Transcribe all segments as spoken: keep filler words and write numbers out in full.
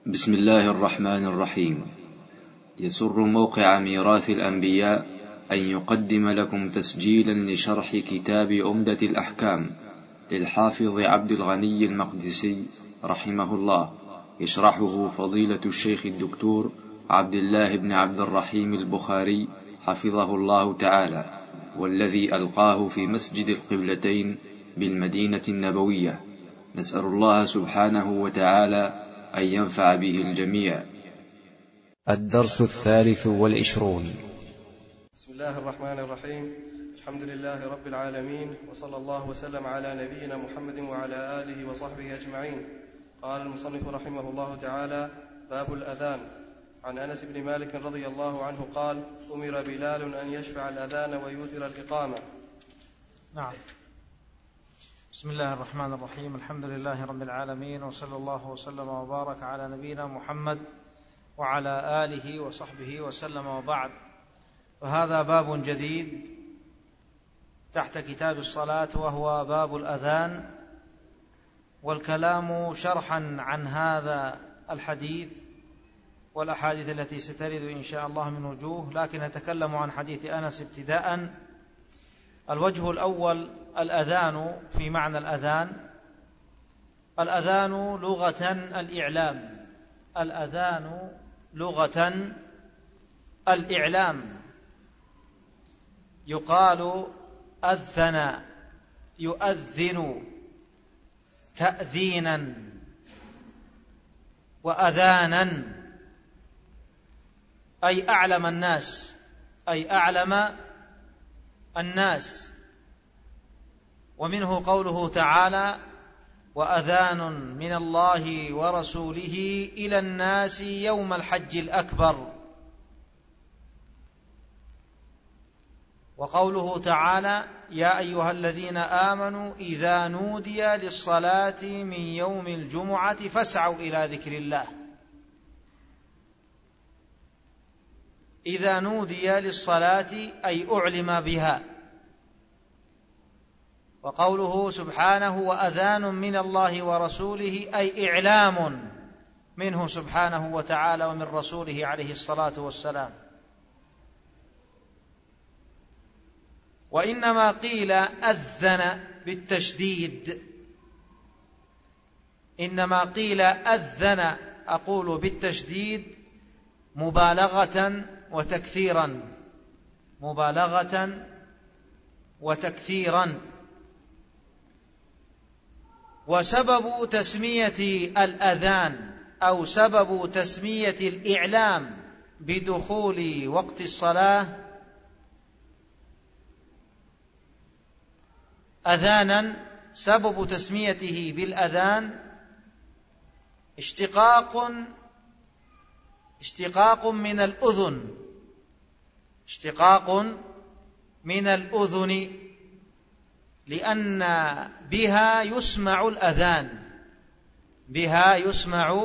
بسم الله الرحمن الرحيم. يسر موقع ميراث الأنبياء أن يقدم لكم تسجيلا لشرح كتاب عمدة الأحكام للحافظ عبد الغني المقدسي رحمه الله، يشرحه فضيلة الشيخ الدكتور عبد الله بن عبد الرحيم البخاري حفظه الله تعالى، والذي ألقاه في مسجد القبلتين بالمدينة النبوية. نسأل الله سبحانه وتعالى أن ينفع به الجميع. الدرس الثالث والعشرون. بسم الله الرحمن الرحيم. الحمد لله رب العالمين، وصلى الله وسلم على نبينا محمد وعلى آله وصحبه أجمعين. قال المصنف رحمه الله تعالى: باب الأذان. عن أنس بن مالك رضي الله عنه قال: أمر بلال أن يشفع الأذان ويوتر الإقامة. نعم. بسم الله الرحمن الرحيم. الحمد لله رب العالمين، وصلى الله وسلم وبارك على نبينا محمد وعلى آله وصحبه وسلم، وبعد. وهذا باب جديد تحت كتاب الصلاة، وهو باب الأذان، والكلام شرحا عن هذا الحديث والأحاديث التي سترد إن شاء الله من وجوه، لكن نتكلم عن حديث أنس ابتداء. الوجه الأول: الأذان في معنى الأذان. الأذان لغة الإعلام. الأذان لغة الإعلام. يقال أذن، يؤذن تأذينا وأذانا، أي أعلم الناس، أي أعلم الناس. ومنه قوله تعالى: وأذان من الله ورسوله إلى الناس يوم الحج الأكبر. وقوله تعالى: يا أيها الذين آمنوا إذا نودي للصلاة من يوم الجمعة فاسعوا إلى ذكر الله. إذا نودي للصلاة أي أعلم بها. وقوله سبحانه: وأذان من الله ورسوله، أي إعلام منه سبحانه وتعالى ومن رسوله عليه الصلاة والسلام. وإنما قيل أذن بالتشديد، إنما قيل أذن أقول بالتشديد مبالغة وتكثيرا، مبالغة وتكثيرا. وسبب تسمية الأذان أو سبب تسمية الإعلام بدخول وقت الصلاة أذانا، سبب تسميته بالأذان اشتقاق اشتقاق من الأذن، اشتقاق من الأذن، لأن بها يسمع الأذان، بها يسمع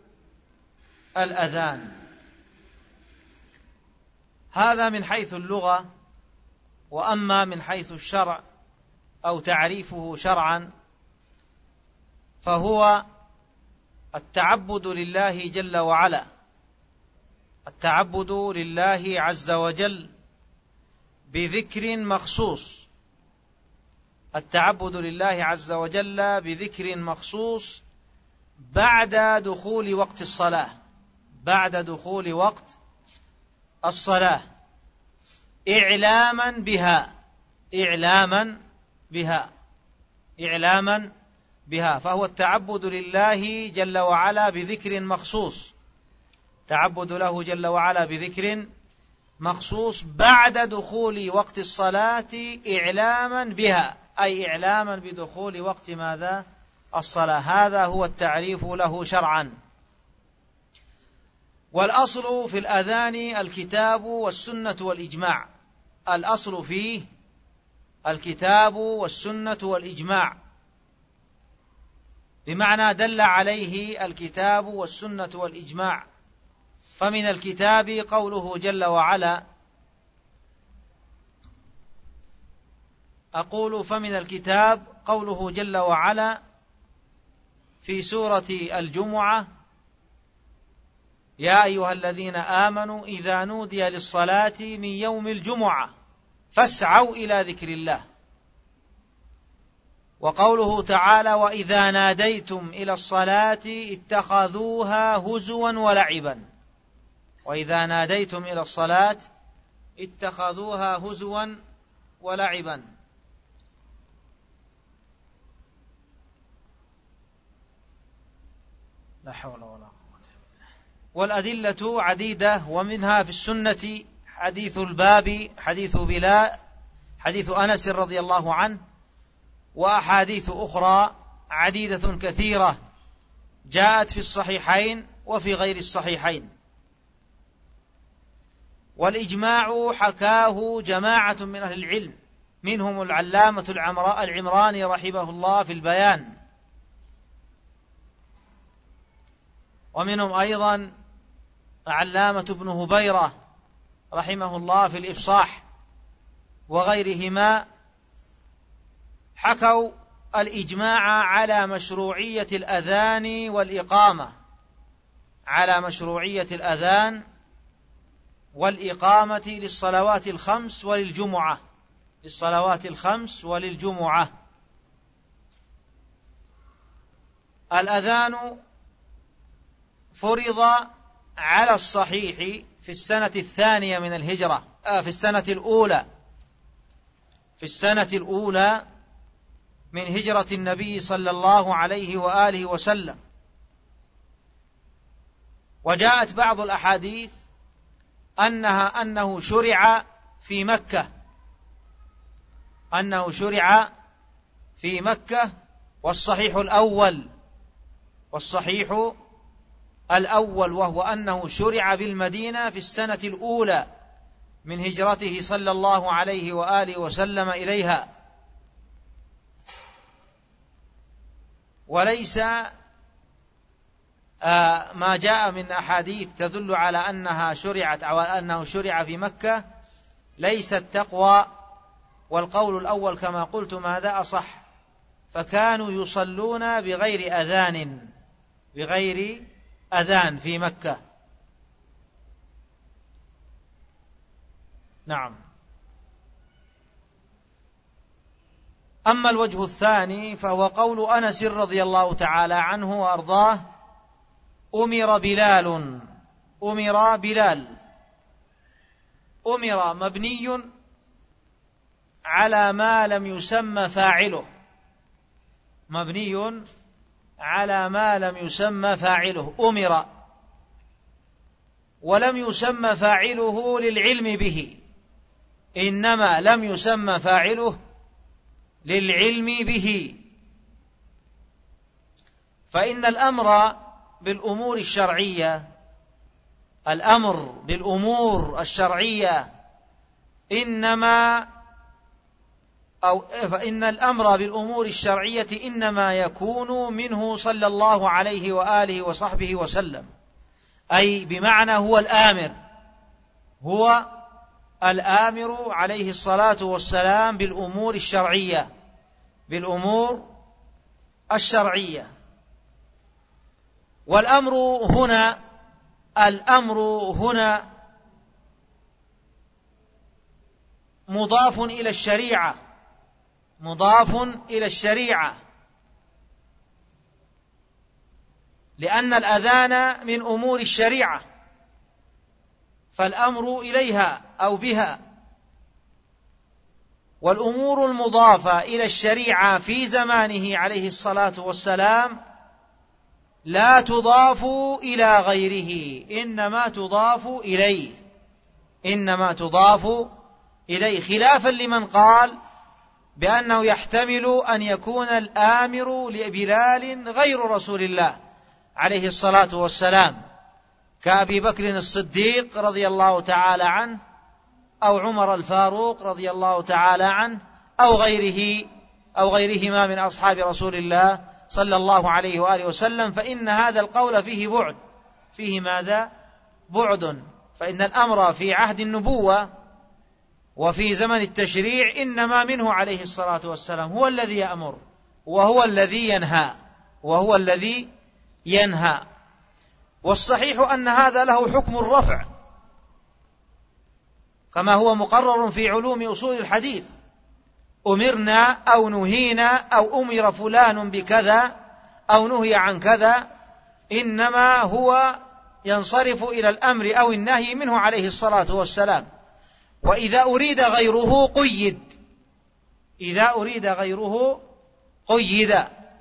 الأذان. هذا من حيث اللغة. وأما من حيث الشرع أو تعريفه شرعا، فهو التعبد لله جل وعلا، التعبد لله عز وجل بذكر مخصوص، التعبد لله عز وجل بذكر مخصوص بعد دخول وقت الصلاة، بعد دخول وقت الصلاة، إعلاما بها، إعلاما بها، إعلاما بها. فهو التعبد لله جل وعلا بذكر مخصوص، تعبد له جل وعلا بذكر مخصوص بعد دخول وقت الصلاة إعلاما بها، أي إعلاما بدخول وقت ماذا؟ الصلاة. هذا هو التعريف له شرعا. والأصل في الأذان الكتاب والسنة والإجماع، الأصل فيه الكتاب والسنة والإجماع، بمعنى دل عليه الكتاب والسنة والإجماع. فمن الكتاب قوله جل وعلا، أقول فمن الكتاب قوله جل وعلا في سورة الجمعة: يا أيها الذين آمنوا إذا نودي للصلاة من يوم الجمعة فاسعوا إلى ذكر الله. وقوله تعالى وإذا ناديتم إلى الصلاة اتخذوها هزوا ولعبا. وإذا ناديتم إلى الصلاة اتخذوها هزوا ولعبا. لا حول ولا قوة إلا بالله. والأدلة عديدة، ومنها في السنة حديث الباب حديث بلال حديث أنس رضي الله عنه، وأحاديث أخرى عديدة كثيرة جاءت في الصحيحين وفي غير الصحيحين. والإجماع حكاه جماعة من أهل العلم، منهم العلامة العمراني رحمه الله في البيان، ومنهم أيضا علامة ابن هبيرة رحمه الله في الإفصاح، وغيرهما حكوا الإجماع على مشروعية الأذان والإقامة على مشروعية الأذان والإقامة للصلوات الخمس وللجمعة للصلوات الخمس وللجمعة. الأذان فرض على الصحيح في السنة الثانية من الهجرة آه في السنة الأولى في السنة الأولى من هجرة النبي صلى الله عليه وآله وسلم. وجاءت بعض الأحاديث أنها أنه شرع في مكة أنه شرع في مكة والصحيح الأول والصحيح الأول وهو أنه شرع بالمدينة في السنة الأولى من هجرته صلى الله عليه وآله وسلم إليها. وليس آه ما جاء من أحاديث تدل على أنها شرعت أو أنه شرع في مكة ليست تقوى، والقول الأول كما قلت ماذا أصح، فكانوا يصلون بغير أذان بغير أذان في مكة. نعم. أما الوجه الثاني فهو قول أنس رضي الله تعالى عنه وأرضاه أمر بلال أمر بلال أمر مبني على ما لم يسمى فاعله مبني على ما لم يسمى فاعله أمر، ولم يسمى فاعله للعلم به، إنما لم يسمى فاعله للعلم به. فإن الأمر بالأمور الشرعية الأمر بالأمور الشرعية إنما أو فإن الأمر بالأمور الشرعية إنما يكون منه صلى الله عليه وآله وصحبه وسلم، أي بمعنى هو الآمر هو الآمر عليه الصلاة والسلام بالأمور الشرعية بالأمور الشرعية. والأمر هنا الأمر هنا مضاف إلى الشريعة مضاف إلى الشريعة لأن الأذان من أمور الشريعة، فالأمر إليها أو بها. والأمور المضافة إلى الشريعة في زمانه عليه الصلاة والسلام لا تضاف إلى غيره، إنما تضاف إليه إنما تضاف إليه خلافا لمن قال بأنه يحتمل أن يكون الآمر لبلال غير رسول الله عليه الصلاة والسلام، كأبي بكر الصديق رضي الله تعالى عنه أو عمر الفاروق رضي الله تعالى عنه أو غيره أو غيرهما من أصحاب رسول الله صلى الله عليه وآله وسلم. فإن هذا القول فيه بعد فيه ماذا؟ بعد. فإن الأمر في عهد النبوة وفي زمن التشريع إنما منه عليه الصلاة والسلام، هو الذي يأمر وهو الذي ينهى وهو الذي ينهى والصحيح أن هذا له حكم الرفع كما هو مقرر في علوم أصول الحديث. أمرنا أو نهينا أو أمر فلان بكذا أو نهي عن كذا إنما هو ينصرف إلى الأمر أو النهي منه عليه الصلاة والسلام. وإذا أريد غيره قيد، إذا أريد غيره قيد.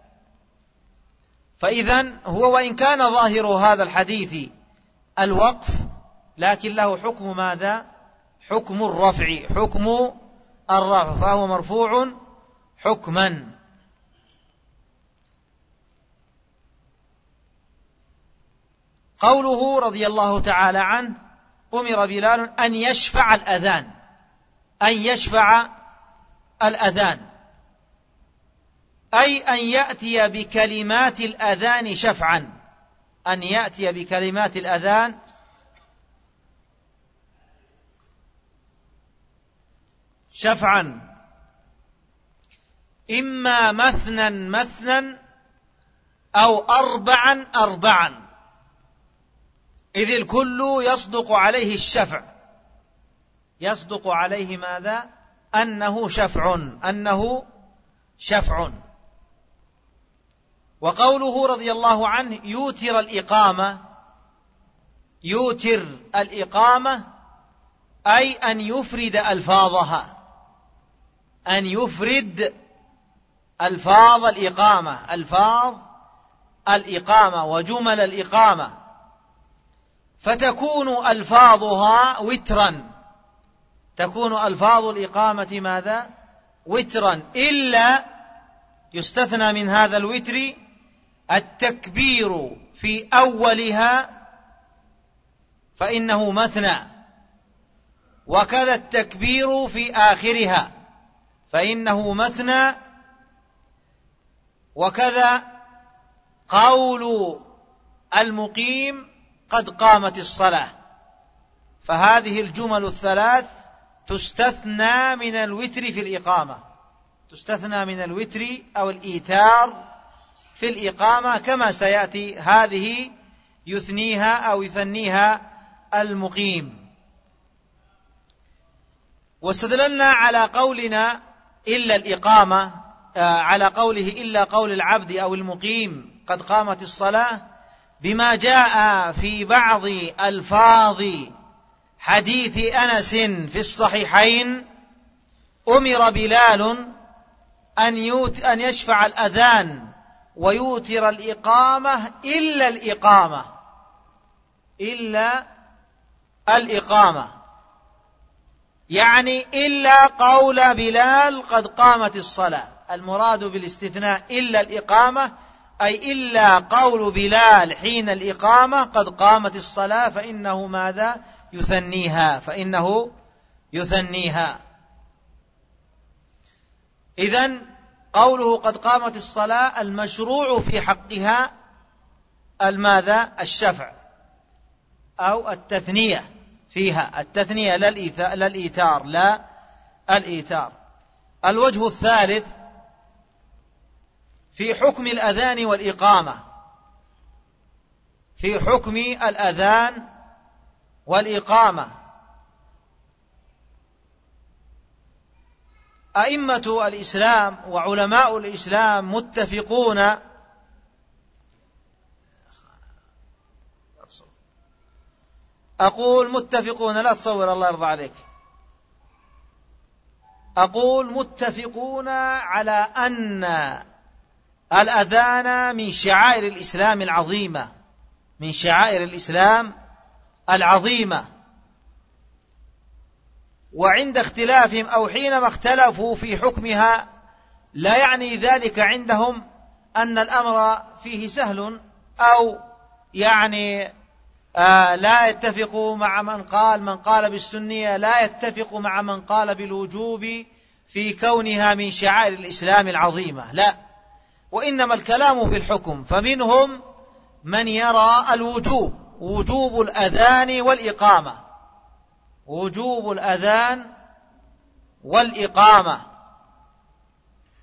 فإذن هو وإن كان ظاهر هذا الحديث الوقف لكن له حكم ماذا؟ حكم الرفع، حكم الرفع، فهو مرفوع حكما. قوله رضي الله تعالى عنه أمر بلال أن يشفع الأذان، أن يشفع الأذان أي أن يأتي بكلمات الأذان شفعا، أن يأتي بكلمات الأذان شفعا إما مثنا مثنا أو أربعا أربعا، إذ الكل يصدق عليه الشفع، يصدق عليه ماذا؟ أنه شفع، أنه شفع. وقوله رضي الله عنه يوتر الإقامة، يوتر الإقامة أي أن يفرد ألفاظها، أن يفرد ألفاظ الإقامة، ألفاظ الإقامة وجمل الإقامة، فتكون ألفاظها وترا، تكون ألفاظ الإقامة ماذا؟ وترا، إلا يستثنى من هذا الوتر التكبير في أولها فإنه مثنى، وكذا التكبير في آخرها فإنه مثنى، وكذا قول المقيم قد قامت الصلاة. فهذه الجمل الثلاث تستثنى من الوتر في الإقامة، تستثنى من الوتر أو الإيتار في الإقامة كما سيأتي، هذه يثنيها أو يثنيها المقيم. واستدللنا على قولنا إلا الإقامة، على قوله إلا قول العبد أو المقيم قد قامت الصلاة بما جاء في بعض ألفاظ حديث أنس في الصحيحين أمر بلال أن, يوت أن يشفع الأذان ويوتر الإقامة إلا الإقامة، إلا الإقامة، يعني إلا قول بلال قد قامت الصلاة. المراد بالاستثناء إلا الإقامة أي إلا قول بلال حين الإقامة قد قامت الصلاة فإنه ماذا؟ يثنيها، فإنه يثنيها. إذن قوله قد قامت الصلاة المشروع في حقها الماذا؟ الشفع أو التثنية فيها، التثنية لا الإيتار، لا الإيتار. الوجه الثالث في حكم الأذان والإقامة، في حكم الأذان والإقامة أئمة الإسلام وعلماء الإسلام متفقون أقول متفقون، لا تصور الله يرضى عليك، أقول متفقون على أن الأذان من شعائر الإسلام العظيمة، من شعائر الإسلام العظيمة. وعند اختلافهم أو حينما اختلفوا في حكمها لا يعني ذلك عندهم أن الأمر فيه سهل، أو يعني آه لا يتفق مع من قال من قال بالسنية لا يتفق مع من قال بالوجوب في كونها من شعائر الإسلام العظيمة، لا، وإنما الكلام في الحكم. فمنهم من يرى الوجوب، وجوب الأذان والإقامة، وجوب الأذان والإقامة.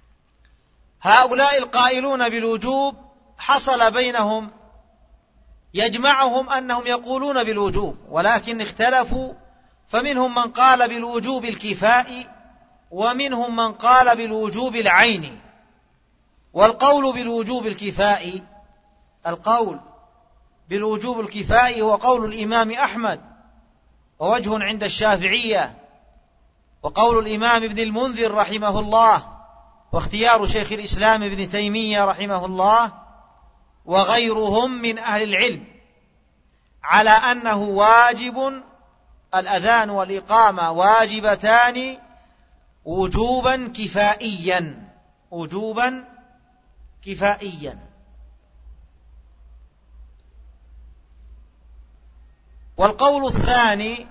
هؤلاء القائلون بالوجوب حصل بينهم يجمعهم أنهم يقولون بالوجوب، ولكن اختلفوا، فمنهم من قال بالوجوب الكفائي ومنهم من قال بالوجوب العيني. والقول بالوجوب الكفائي القول بالوجوب الكفائي هو قول الإمام أحمد ووجه عند الشافعية، وقول الإمام ابن المنذر رحمه الله، واختيار شيخ الإسلام ابن تيمية رحمه الله وغيرهم من أهل العلم على أنه واجب، الأذان والإقامة واجبتان وجوبا كفائيا وجوبا كفائيا. والقول الثاني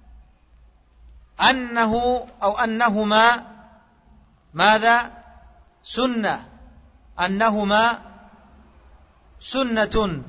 أنه أو أنهما ماذا؟ سنة، أنهما سنة.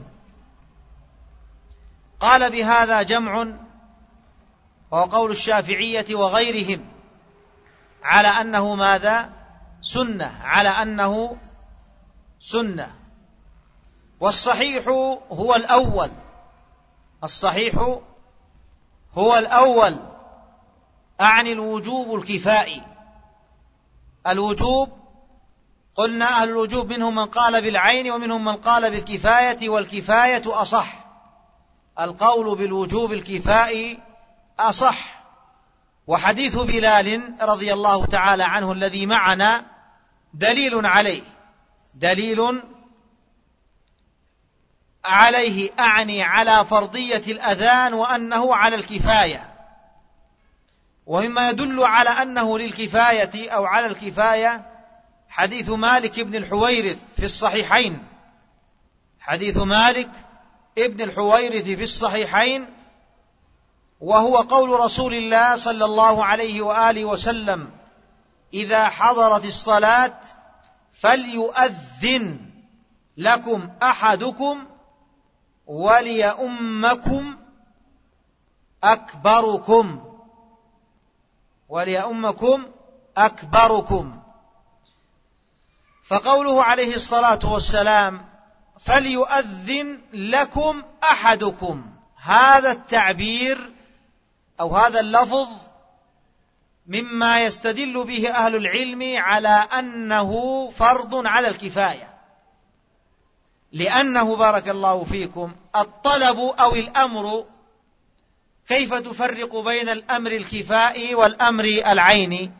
قال بهذا جمع، وهو قول الشافعية وغيرهم، على أنه ماذا؟ سنة، على أنه سنة. والصحيح هو الأول، الصحيح هو الأول، أعني الوجوب الكفائي. الوجوب قلنا أهل الوجوب منهم من قال بالعين ومنهم من قال بالكفاية، والكفاية أصح. القول بالوجوب الكفائي أصح. وحديث بلال رضي الله تعالى عنه الذي معنا دليل عليه، دليل عليه، أعني على فرضية الأذان وأنه على الكفاية. ومما يدل على أنه للكفاية أو على الكفاية حديث مالك بن الحويرث في الصحيحين، حديث مالك ابن الحويرث في الصحيحين، وهو قول رسول الله صلى الله عليه وآله وسلم: إذا حضرت الصلاة فليؤذن لكم أحدكم وليؤمكم أكبركم وليؤمكم أكبركم. فقوله عليه الصلاة والسلام فليؤذن لكم أحدكم، هذا التعبير أو هذا اللفظ مما يستدل به أهل العلم على أنه فرض على الكفاية، لأنه بارك الله فيكم الطلب أو الأمر، كيف تفرق بين الأمر الكفائي والأمر العيني؟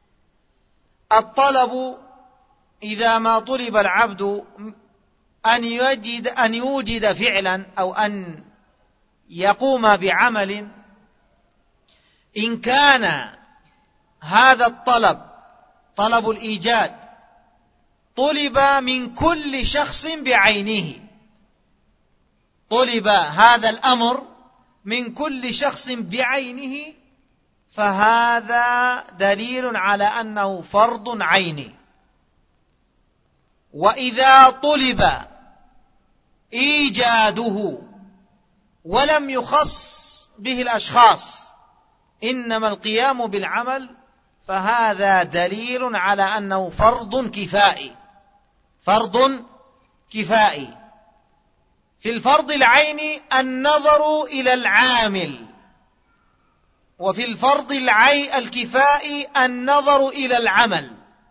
الطلب إذا ما طلب العبد أن يجد أن يوجد فعلا أو أن يقوم بعمل، إن كان هذا الطلب طلب الإيجاد طلب من كل شخص بعينه، طلب هذا الأمر من كل شخص بعينه، فهذا دليل على أنه فرض عيني. وإذا طلب إيجاده ولم يخص به الأشخاص، إنما القيام بالعمل، فهذا دليل على أنه فرض كفائي، فرض كفائي. في الفرض العيني النظر إلى العامل، وفي الفرض العي الكفائي النظر إلى العمل.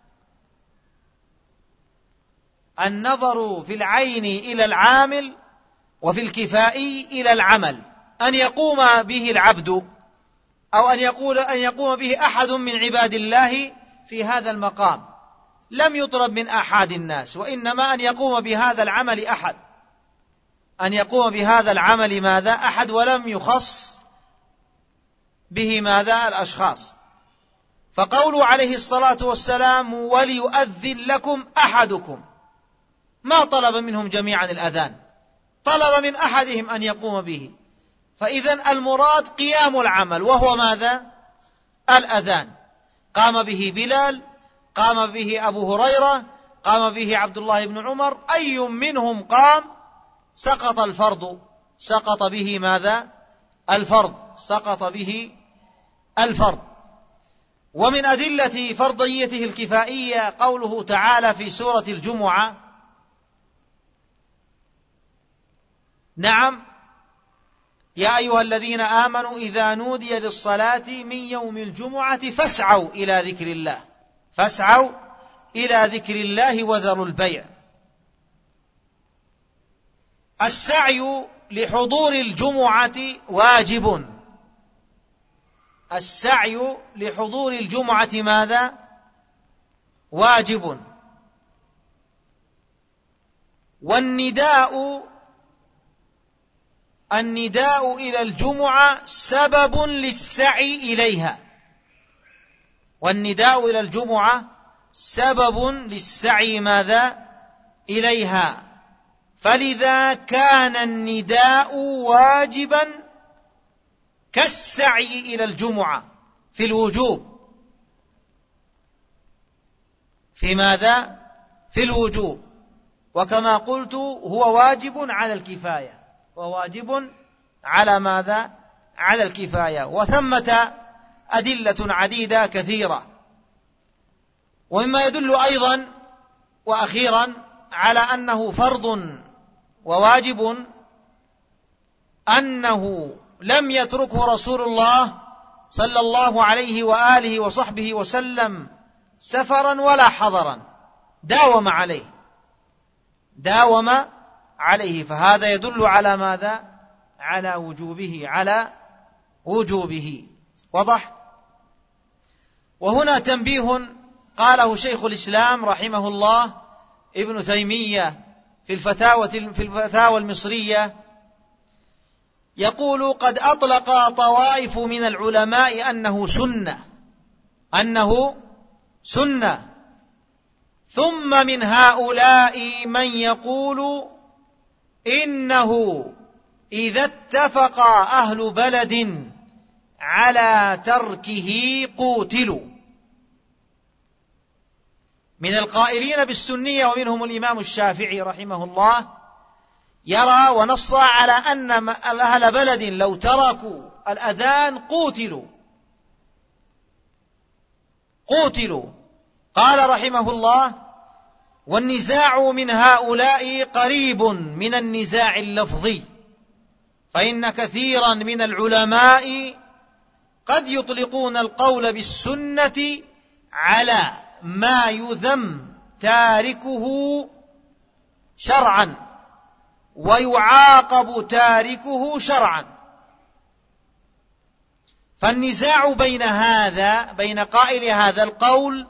النظر في العين إلى العامل، وفي الكفائي إلى العمل، أن يقوم به العبد أو أن يقول أن يقوم به أحد من عباد الله في هذا المقام، لم يطلب من أحد الناس، وإنما أن يقوم بهذا العمل أحد، أن يقوم بهذا العمل ماذا؟ أحد، ولم يخص به ماذا؟ الأشخاص. فقوله عليه الصلاة والسلام وليؤذن لكم أحدكم، ما طلب منهم جميعا الأذان، طلب من أحدهم أن يقوم به. فإذن المراد قيام العمل، وهو ماذا؟ الأذان. قام به بلال، قام به أبو هريرة، قام به عبد الله بن عمر، أي منهم قام سقط الفرض، سقط به ماذا؟ الفرض، سقط به الفرض. ومن أدلة فرضيته الكفائية قوله تعالى في سورة الجمعة: نعم، يا أيها الذين آمنوا إذا نودي للصلاة من يوم الجمعة فاسعوا إلى ذكر الله، فاسعوا إلى ذكر الله وذروا البيع. السعي لحضور الجمعة واجب، السعي لحضور الجمعة ماذا؟ واجب. والنداء النداء إلى الجمعة سبب للسعي إليها، والنداء إلى الجمعة سبب للسعي ماذا؟ إليها. فلذا كان النداء واجبا كالسعي إلى الجمعة في الوجوب. في ماذا؟ في الوجوب. وكما قلت هو واجب على الكفاية، وواجب على ماذا؟ على الكفاية. وثمة أدلة عديدة كثيرة. ومما يدل أيضا وأخيرا على أنه فرض وواجب أنه لم يتركه رسول الله صلى الله عليه وآله وصحبه وسلم سفرا ولا حضرا، داوم عليه داوم عليه. فهذا يدل على ماذا؟ على وجوبه، على وجوبه. وضح. وهنا تنبيه قاله شيخ الإسلام رحمه الله ابن تيمية في الفتاوى في الفتاوى المصرية، يقول: قد أطلق طوائف من العلماء أنه سنة أنه سنة ثم من هؤلاء من يقول إنه إذا اتفق أهل بلد على تركه قوتلوا. من القائلين بالسنية ومنهم الإمام الشافعي رحمه الله يرى ونص على أن أهل بلد لو تركوا الأذان قوتلوا قوتلوا قال رحمه الله: والنزاع من هؤلاء قريب من النزاع اللفظي، فإن كثيرا من العلماء قد يطلقون القول بالسنة على ما يذم تاركه شرعا ويعاقب تاركه شرعا. فالنزاع بين هذا بين قائل هذا القول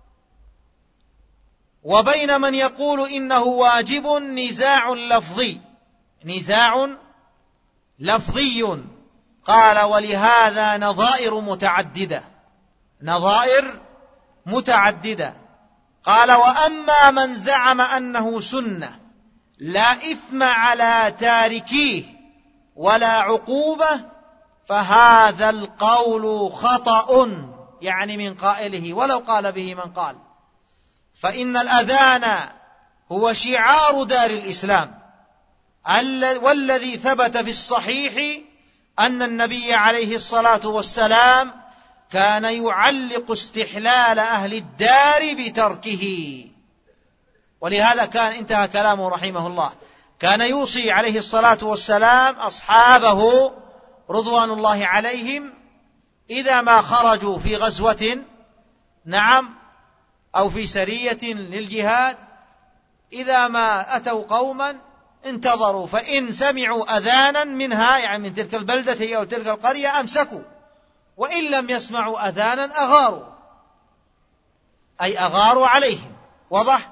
وبين من يقول إنه واجب نزاع لفظي نزاع لفظي قال: ولهذا نظائر متعددة نظائر متعددة قال: وأما من زعم أنه سنة لا إثم على تاركيه ولا عقوبة فهذا القول خطأ، يعني من قائله ولو قال به من قال. فإن الأذان هو شعار دار الإسلام، والذي ثبت في الصحيح أن النبي عليه الصلاة والسلام كان يعلق استحلال أهل الدار بتركه. ولهذا كان انتهى كلامه رحمه الله، كان يوصي عليه الصلاة والسلام أصحابه رضوان الله عليهم إذا ما خرجوا في غزوة نعم أو في سرية للجهاد، إذا ما أتوا قوما انتظروا، فإن سمعوا أذانا منها يعني من تلك البلدة أو تلك القرية أمسكوا، وإن لم يسمعوا أذانا أغاروا، أي أغاروا عليهم. وضح.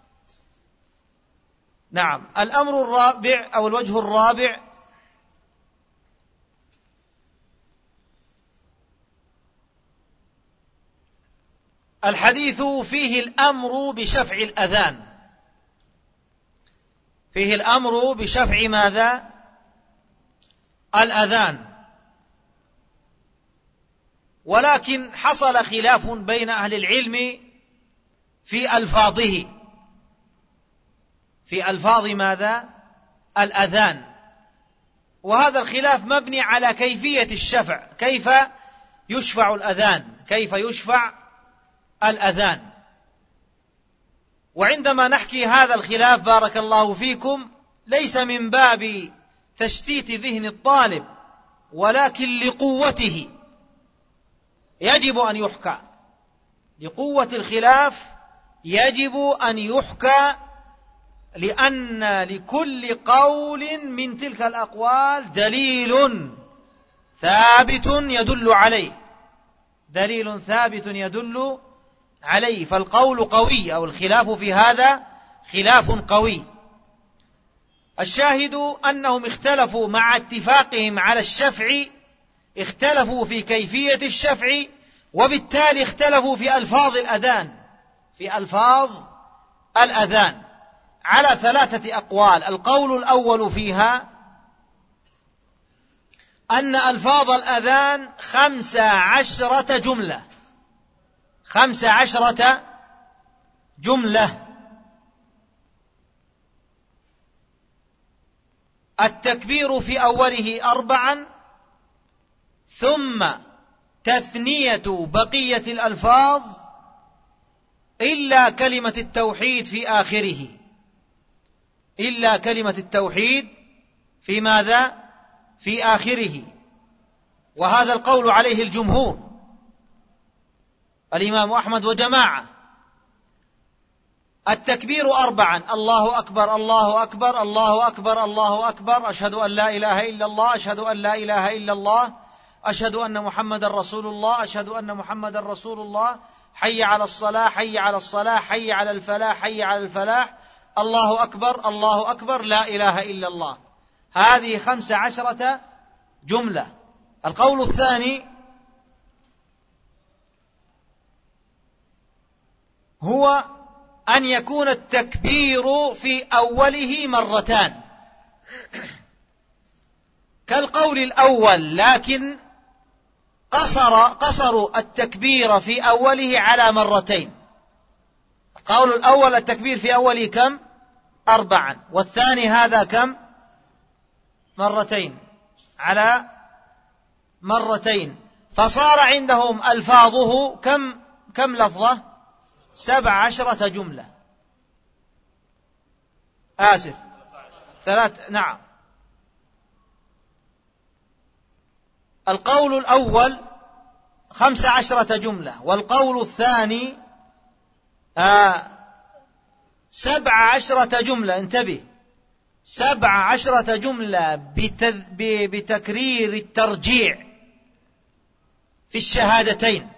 نعم. الأمر الرابع أو الوجه الرابع: الحديث فيه الأمر بشفع الأذان، فيه الأمر بشفع ماذا؟ الأذان. ولكن حصل خلاف بين أهل العلم في ألفاظه في ألفاظ ماذا؟ الأذان. وهذا الخلاف مبني على كيفية الشفع، كيف يشفع الأذان كيف يشفع الأذان. وعندما نحكي هذا الخلاف بارك الله فيكم ليس من باب تشتيت ذهن الطالب، ولكن لقوته يجب أن يحكى، لقوة الخلاف يجب أن يحكى، لأن لكل قول من تلك الأقوال دليل ثابت يدل عليه، دليل ثابت يدل عليه، فالقول قوي أو الخلاف في هذا خلاف قوي. الشاهد أنهم اختلفوا مع اتفاقهم على الشفع، اختلفوا في كيفية الشفع، وبالتالي اختلفوا في ألفاظ الأذان، في ألفاظ الأذان على ثلاثة أقوال. القول الأول فيها أن ألفاظ الأذان خمس عشرة جملة، خمس عشرة جملة. التكبير في أوله أربعا، ثم تثنية بقية الألفاظ إلا كلمة التوحيد في آخره، إلا كلمة التوحيد في ماذا؟ في آخره. وهذا القول عليه الجمهور، الإمام أحمد وجماعة. التكبير أربعا، الله أكبر الله أكبر الله أكبر الله أكبر، أشهد أن لا إله إلا الله، أشهد أن لا إله إلا الله، أشهد أن محمد رسول الله، أشهد أن محمد رسول الله، حي على الصلاة حي على الصلاة حي على الفلاح حي على الفلاح، الله أكبر الله أكبر، لا إله إلا الله. هذه خمس عشرة جملة. القول الثاني هو أن يكون التكبير في أوله مرتان كالقول الأول، لكن قصر قصروا التكبير في أوله على مرتين. القول الأول التكبير في أوله كم؟ أربعا، والثاني هذا كم؟ مرتين، على مرتين، فصار عندهم ألفاظه كم كم لفظة؟ سبع عشرة جملة. آسف ثلاث نعم. القول الأول خمس عشرة جملة، والقول الثاني آه سبع عشرة جملة. انتبه، سبع عشرة جملة بتكرير الترجيع في الشهادتين،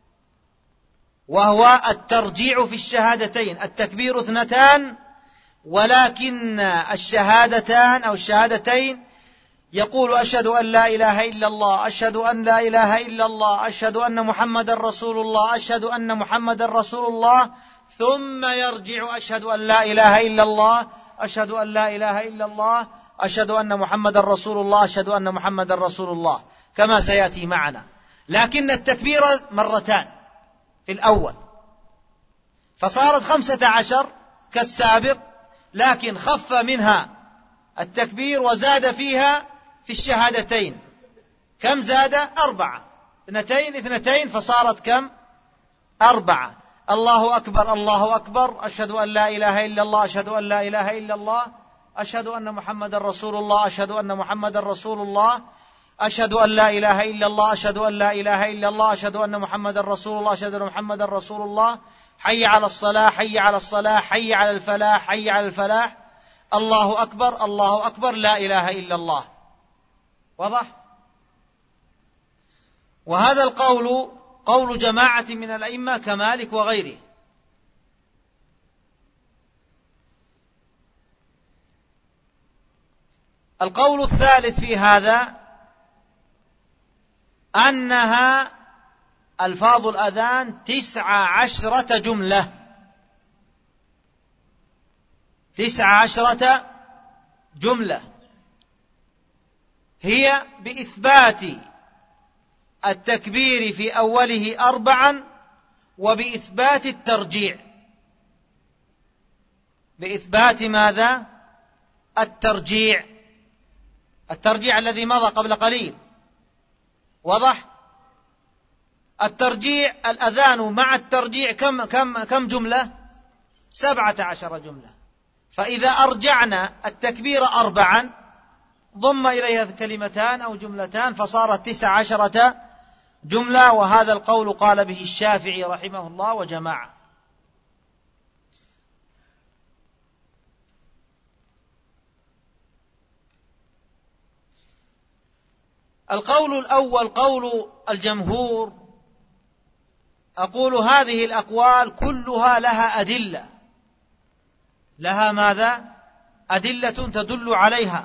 وهو الترجيع في الشهادتين. التكبير اثنتان، ولكن الشهادتان أو الشهادتين يقول أشهد أن لا إله إلا الله، أشهد أن لا إله إلا الله، أشهد أن محمد رسول الله، أشهد أن محمد رسول الله، ثم يرجع أشهد أن لا إله إلا الله، أشهد أن لا إله إلا الله، أشهد أن محمد رسول الله، أشهد أن محمد رسول الله، كما سيأتي معنا. لكن التكبير مرتان في الأول، فصارت خمسة عشر كالسابق، لكن خف منها التكبير وزاد فيها في الشهادتين. كم زاد؟ أربعة، اثنتين اثنتين، فصارت كم؟ أربعة. الله أكبر الله أكبر، أشهد أن لا إله إلا الله، أشهد أن لا إله إلا الله، أشهد أن محمد رسول الله، أشهد أن محمد رسول الله، أشهد أن لا إله إلا الله، أشهد أن لا إله إلا الله، أشهد أن محمد رسول الله، أشهد أن محمد رسول الله، حي على الصلاة حي على الصلاة حي على الفلاح حي على الفلاح، الله أكبر الله أكبر، لا إله إلا الله. واضح؟ وهذا القول قول جماعة من الأئمة كمالك وغيره. القول الثالث في هذا أنها ألفاظ الأذان تسع عشرة جملة، تسع عشرة جملة، هي بإثبات التكبير في أوله أربعا، وبإثبات الترجيع، بإثبات ماذا؟ الترجيع، الترجيع الذي مضى قبل قليل. واضح؟ الترجيع الأذان مع الترجيع كم كم كم جملة؟ سبعة عشر جملة. فإذا أرجعنا التكبير أربعا ضم إليها كلمتان أو جملتان فصارت تسع عشرة جملة، وهذا القول قال به الشافعي رحمه الله وجماعة. القول الأول قول الجمهور، أقول هذه الأقوال كلها لها أدلة، لها ماذا؟ أدلة تدل عليها.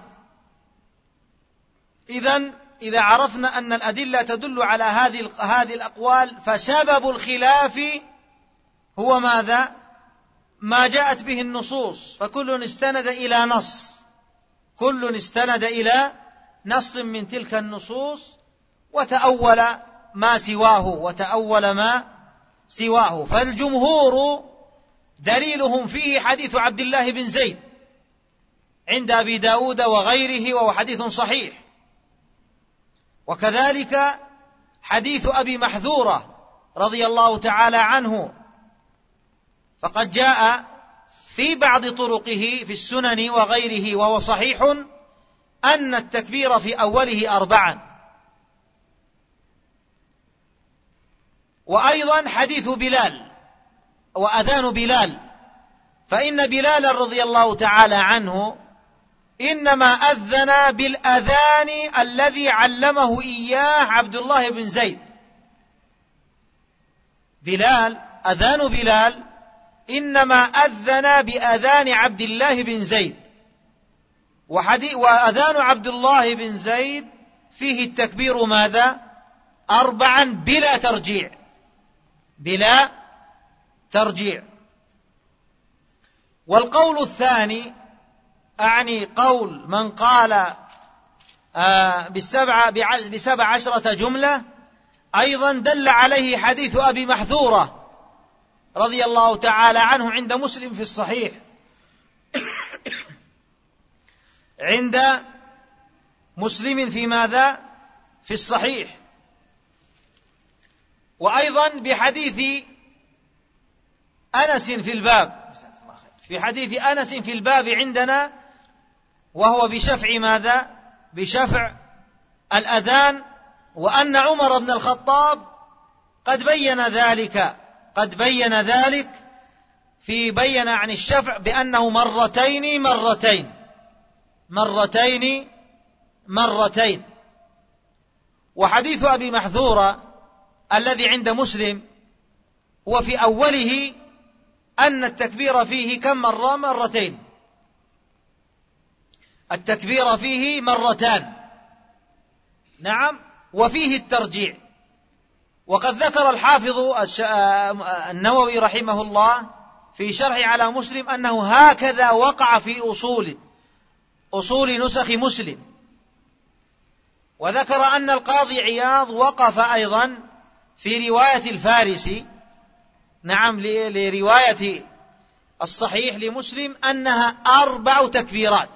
إذن إذا عرفنا أن الأدلة تدل على هذه هذه الأقوال فسبب الخلاف هو ماذا؟ ما جاءت به النصوص، فكل استند إلى نص، كل استند إلى نص من تلك النصوص وتأول ما سواه وتأول ما سواه. فالجمهور دليلهم فيه حديث عبد الله بن زيد عند أبي داود وغيره وهو حديث صحيح، وكذلك حديث أبي محذورة رضي الله تعالى عنه، فقد جاء في بعض طرقه في السنن وغيره وهو صحيح أن التكبير في أوله أربعا. وأيضا حديث بلال وأذان بلال، فإن بلال رضي الله تعالى عنه إنما أذن بالأذان الذي علمه إياه عبد الله بن زيد. بلال أذان بلال إنما أذن بأذان عبد الله بن زيد، وأذان عبد الله بن زيد فيه التكبير ماذا؟ أربعا بلا ترجيع، بلا ترجيع. والقول الثاني أعني قول من قال بالسبع بسبع عشرة جملة، أيضا دل عليه حديث أبي محذورة رضي الله تعالى عنه عند مسلم في الصحيح، عند مسلم في ماذا؟ في الصحيح. وأيضا بحديث أنس في الباب، في حديث أنس في الباب عندنا، وهو بشفع ماذا؟ بشفع الأذان، وأن عمر بن الخطاب قد بين ذلك، قد بين ذلك في بين عن الشفع بأنه مرتين مرتين مرتين مرتين. وحديث أبي محذورة الذي عند مسلم هو في أوله أن التكبير فيه كم مرة؟ مرتين، التكبير فيه مرتان، نعم، وفيه الترجيع. وقد ذكر الحافظ النووي رحمه الله في شرح على مسلم أنه هكذا وقع في أصول أصول نسخ مسلم. وذكر أن القاضي عياض وقف أيضا في رواية الفارسي، نعم، لرواية الصحيح لمسلم أنها أربع تكبيرات،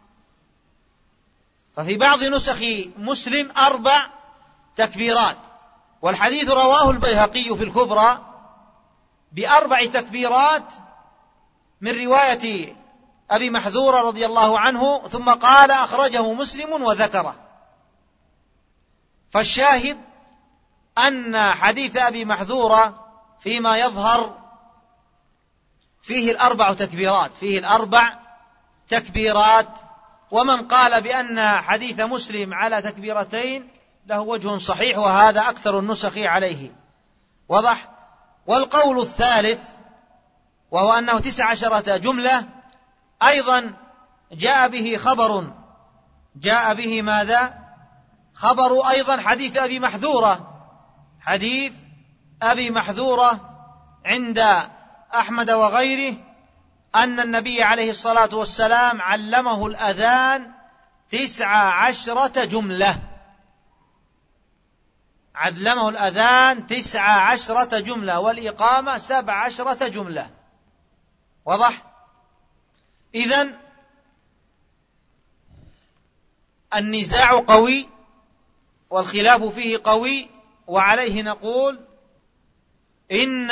ففي بعض نسخ مسلم أربع تكبيرات، والحديث رواه البيهقي في الكبرى بأربع تكبيرات من رواية أبي محذورة رضي الله عنه، ثم قال أخرجه مسلم وذكره. فالشاهد أن حديث أبي محذورة فيما يظهر فيه الأربع تكبيرات، فيه الأربع تكبيرات. ومن قال بأن حديث مسلم على تكبيرتين له وجه صحيح، وهذا أكثر النسخ عليه، وضح. والقول الثالث وهو أنه تسع عشرة جملة، أيضا جاء به خبر، جاء به ماذا؟ خبر أيضا حديث أبي محذورة، حديث أبي محذورة عند أحمد وغيره أن النبي عليه الصلاة والسلام علمه الأذان تسع عشرة جملة، علمه الأذان تسع عشرة جملة، والإقامة سبع عشرة جملة، وضح. إذن النزاع قوي والخلاف فيه قوي، وعليه نقول إن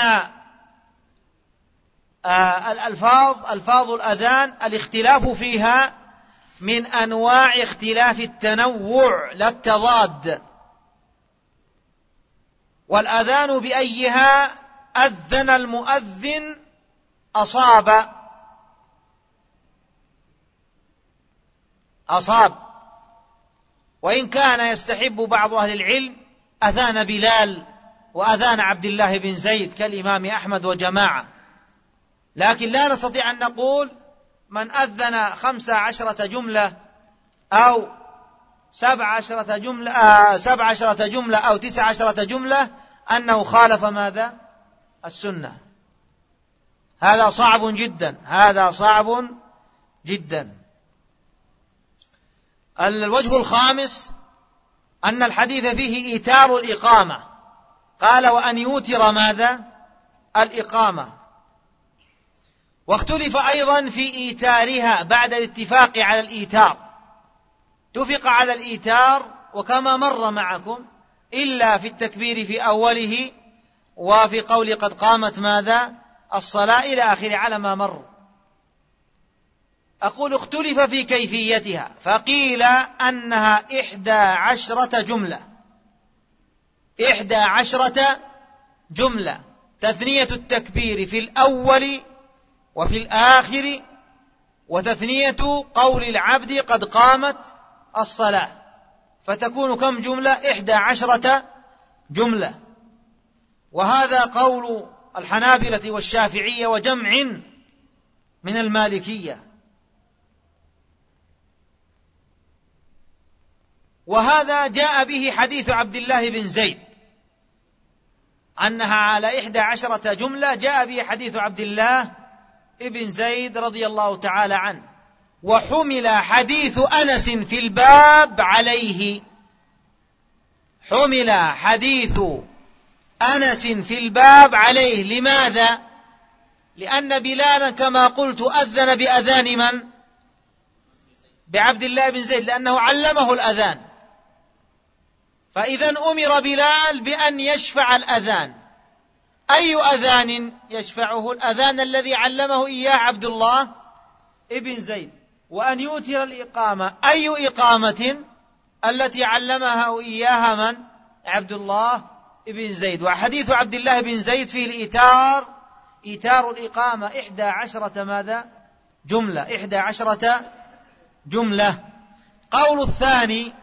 الألفاظ ألفاظ الأذان الاختلاف فيها من أنواع اختلاف التنوع لا التضاد. والأذان بأيها أذن المؤذن أصاب أصاب وإن كان يستحب بعض أهل العلم أذان بلال وأذان عبد الله بن زيد كالإمام أحمد وجماعة، لكن لا نستطيع أن نقول من أذن خمس عشرة جملة أو سبع عشرة جملة آه سبع عشرة جملة أو تسع عشرة جملة أنه خالف ماذا؟ السنة. هذا صعب جدا، هذا صعب جدا. الوجه الخامس أن الحديث فيه إيتار الإقامة، قال وأن يوتر ماذا؟ الإقامة. واختلف أيضا في إيتارها بعد الاتفاق على الإيتار، اتفق على الإيتار وكما مر معكم إلا في التكبير في أوله وفي قول قد قامت ماذا؟ الصلاة إلى آخر على ما مر. أقول اختلف في كيفيتها، فقيل أنها إحدى عشرة جملة، إحدى عشرة جملة، تثنية التكبير في الأول وفي الآخر، وتثنية قول العبد قد قامت الصلاة، فتكون كم جملة؟ إحدى عشرة جملة. وهذا قول الحنابلة والشافعية وجمع من المالكية. وهذا جاء به حديث عبد الله بن زيد أنها على إحدى عشرة جملة، جاء به حديث عبد الله بن زيد رضي الله تعالى عنه. وحمل حديث أنس في الباب عليه، حمل حديث أنس في الباب عليه. لماذا؟ لأن بلالا كما قلت أذن بأذان من؟ بعبد الله بن زيد، لأنه علمه الأذان. فإذا أمر بلال بأن يشفع الأذان. أي أذان يشفعه؟ الأذان الذي علمه إياه عبد الله بن زيد. وأن يوتر الإقامة، أي إقامة؟ التي علمها إياها من؟ عبد الله بن زيد. وحديث عبد الله بن زيد فيه الإيتار، إيتار الإقامة إحدى عشرة ماذا؟ جملة، إحدى عشرة جملة. قول الثاني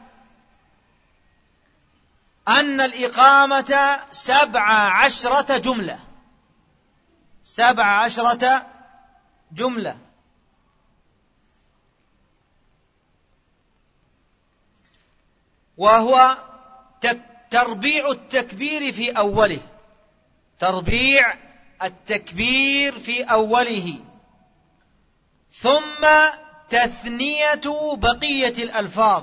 أن الإقامة سبع عشرة جملة، سبع عشرة جملة. وهو تربيع التكبير في أوله، تربيع التكبير في أوله، ثم تثنية بقية الألفاظ،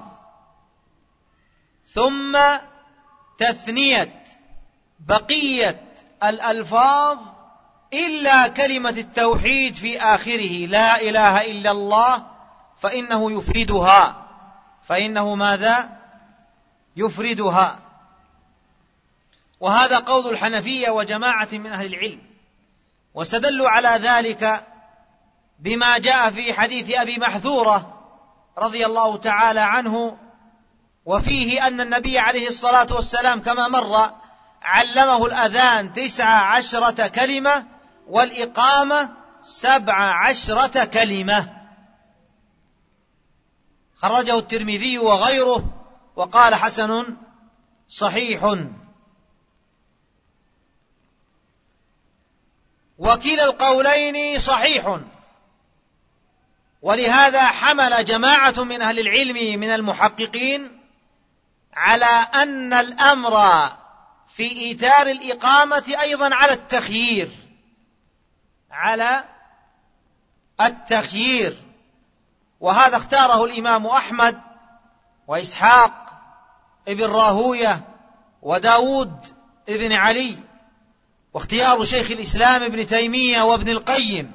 ثم تثنية بقية الألفاظ إلا كلمة التوحيد في آخره، لا إله إلا الله، فإنه يفردها، فإنه ماذا؟ يفردها. وهذا قول الحنفية وجماعة من أهل العلم. واستدلوا على ذلك بما جاء في حديث أبي محذورة رضي الله تعالى عنه، وفيه أن النبي عليه الصلاة والسلام كما مر علمه الأذان تسع عشرة كلمة والإقامة سبع عشرة كلمة. خرجه الترمذي وغيره وقال حسن صحيح. وكلا القولين صحيح. ولهذا حمل جماعة من أهل العلم من المحققين على أن الأمر في إيتار الإقامة أيضا على التخيير، على التخيير. وهذا اختاره الإمام أحمد وإسحاق ابن راهوية وداود ابن علي، واختيار شيخ الإسلام ابن تيمية وابن القيم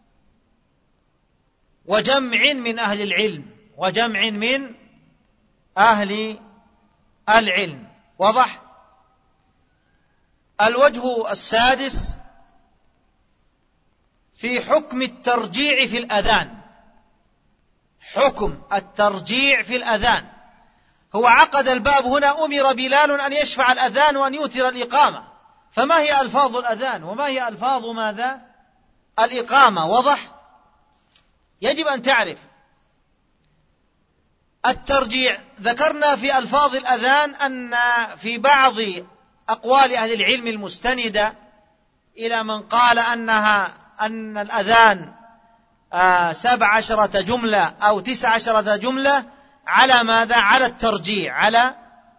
وجمع من أهل العلم، وجمع من أهل العلم. وضح. الوجه السادس في حكم الترجيع في الأذان. حكم الترجيع في الأذان. هو عقد الباب هنا: أمر بلال أن يشفع الأذان وأن يوتر الإقامة. فما هي ألفاظ الأذان وما هي ألفاظ ماذا؟ الإقامة. وضح؟ يجب أن تعرف. الترجيع ذكرنا في ألفاظ الأذان أن في بعض أقوال أهل العلم المستندة إلى من قال أنها أن الأذان سبع عشرة جملة أو تسع عشرة جملة على ماذا؟ على الترجيع، على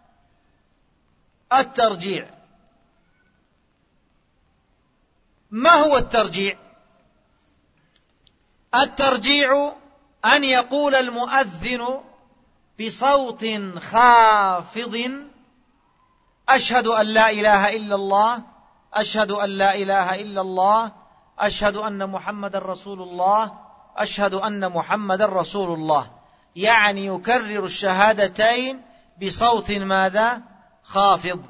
الترجيع. ما هو الترجيع؟ الترجيع أن يقول المؤذن بصوت خافض: أشهد أن لا إله إلا الله، أشهد أن لا إله إلا الله، أشهد أن محمد رسول الله، أشهد أن محمد رسول الله. يعني يكرر الشهادتين بصوت ماذا؟ خافض،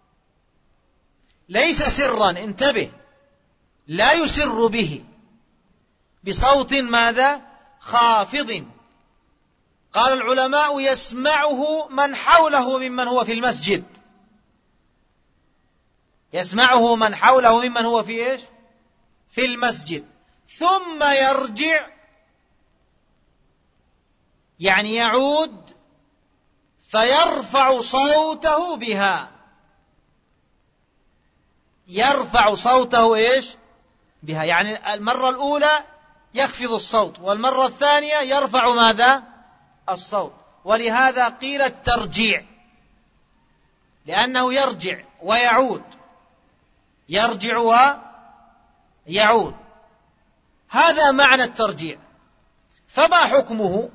ليس سرا، انتبه، لا يسر به، بصوت ماذا؟ خافض. قال العلماء: يسمعه من حوله ممن هو في المسجد، يسمعه من حوله ممن هو في إيش؟ في المسجد. ثم يرجع، يعني يعود فيرفع صوته بها، يرفع صوته إيش؟ بها. يعني المرة الأولى يخفض الصوت، والمرة الثانية يرفع ماذا؟ الصوت. ولهذا قيل الترجيع، لأنه يرجع ويعود، يرجع ويعود. هذا معنى الترجيع. فما حكمه؟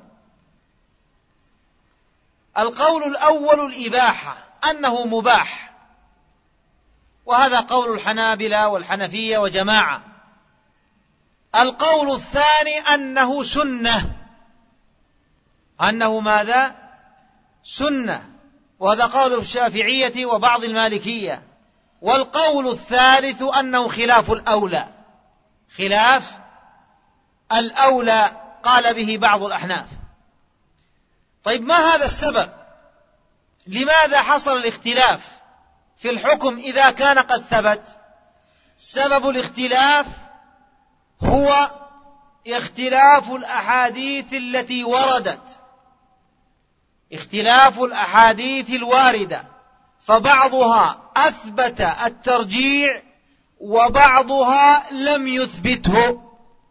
القول الأول الإباحة، أنه مباح، وهذا قول الحنابلة والحنفية وجماعة. القول الثاني أنه سنة، أنه ماذا؟ سنة، وهذا قول الشافعية وبعض المالكية. والقول الثالث أنه خلاف الأولى، خلاف الأولى قال به بعض الأحناف. طيب، ما هذا السبب؟ لماذا حصل الاختلاف في الحكم إذا كان قد ثبت؟ سبب الاختلاف هو اختلاف الأحاديث التي وردت، اختلاف الأحاديث الواردة، فبعضها أثبت الترجيع وبعضها لم يثبته.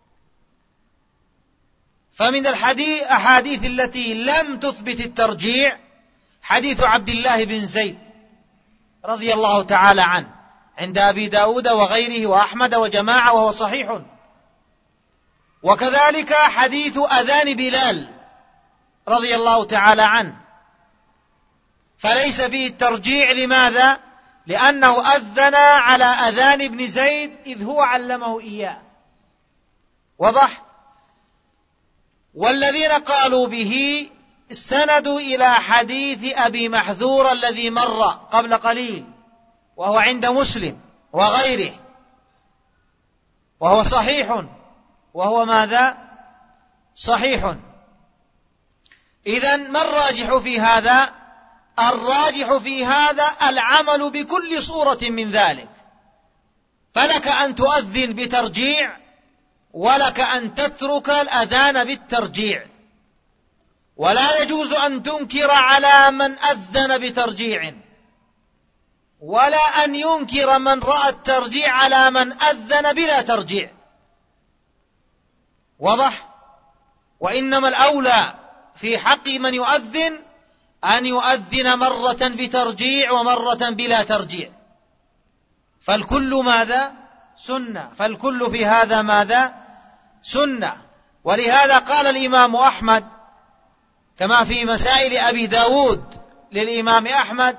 فمن الأحاديث التي لم تثبت الترجيع حديث عبد الله بن زيد رضي الله تعالى عنه عند أبي داود وغيره وأحمد وجماعة، وهو صحيح. وكذلك حديث أذان بلال رضي الله تعالى عنه، فليس فيه الترجيع. لماذا؟ لأنه أذن على أذان ابن زيد إذ هو علمه إياه. وضح؟ والذين قالوا به استندوا إلى حديث أبي محذور الذي مر قبل قليل، وهو عند مسلم وغيره، وهو صحيح، وهو ماذا؟ صحيح. إذن ما الراجح في هذا؟ الراجح في هذا العمل بكل صورة من ذلك. فلك أن تؤذن بترجيع، ولك أن تترك الأذان بالترجيع، ولا يجوز أن تنكر على من أذن بترجيع، ولا أن ينكر من رأى الترجيع على من أذن بلا ترجيع. وضح؟ وإنما الأولى في حق من يؤذن أن يؤذن مرة بترجيع ومرة بلا ترجيع، فالكل ماذا؟ سنة، فالكل في هذا ماذا؟ سنة. ولهذا قال الإمام أحمد كما في مسائل أبي داود للإمام أحمد،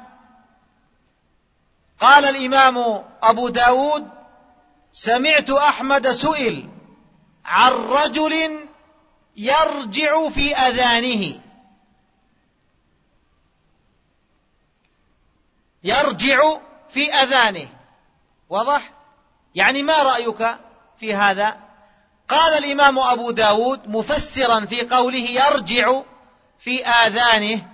قال الإمام أبو داود: سمعت أحمد سئل عن رجل يرجع في أذانه، يرجع في أذانه. واضح؟ يعني ما رأيك في هذا؟ قال الإمام أبو داود مفسرا في قوله يرجع في آذانه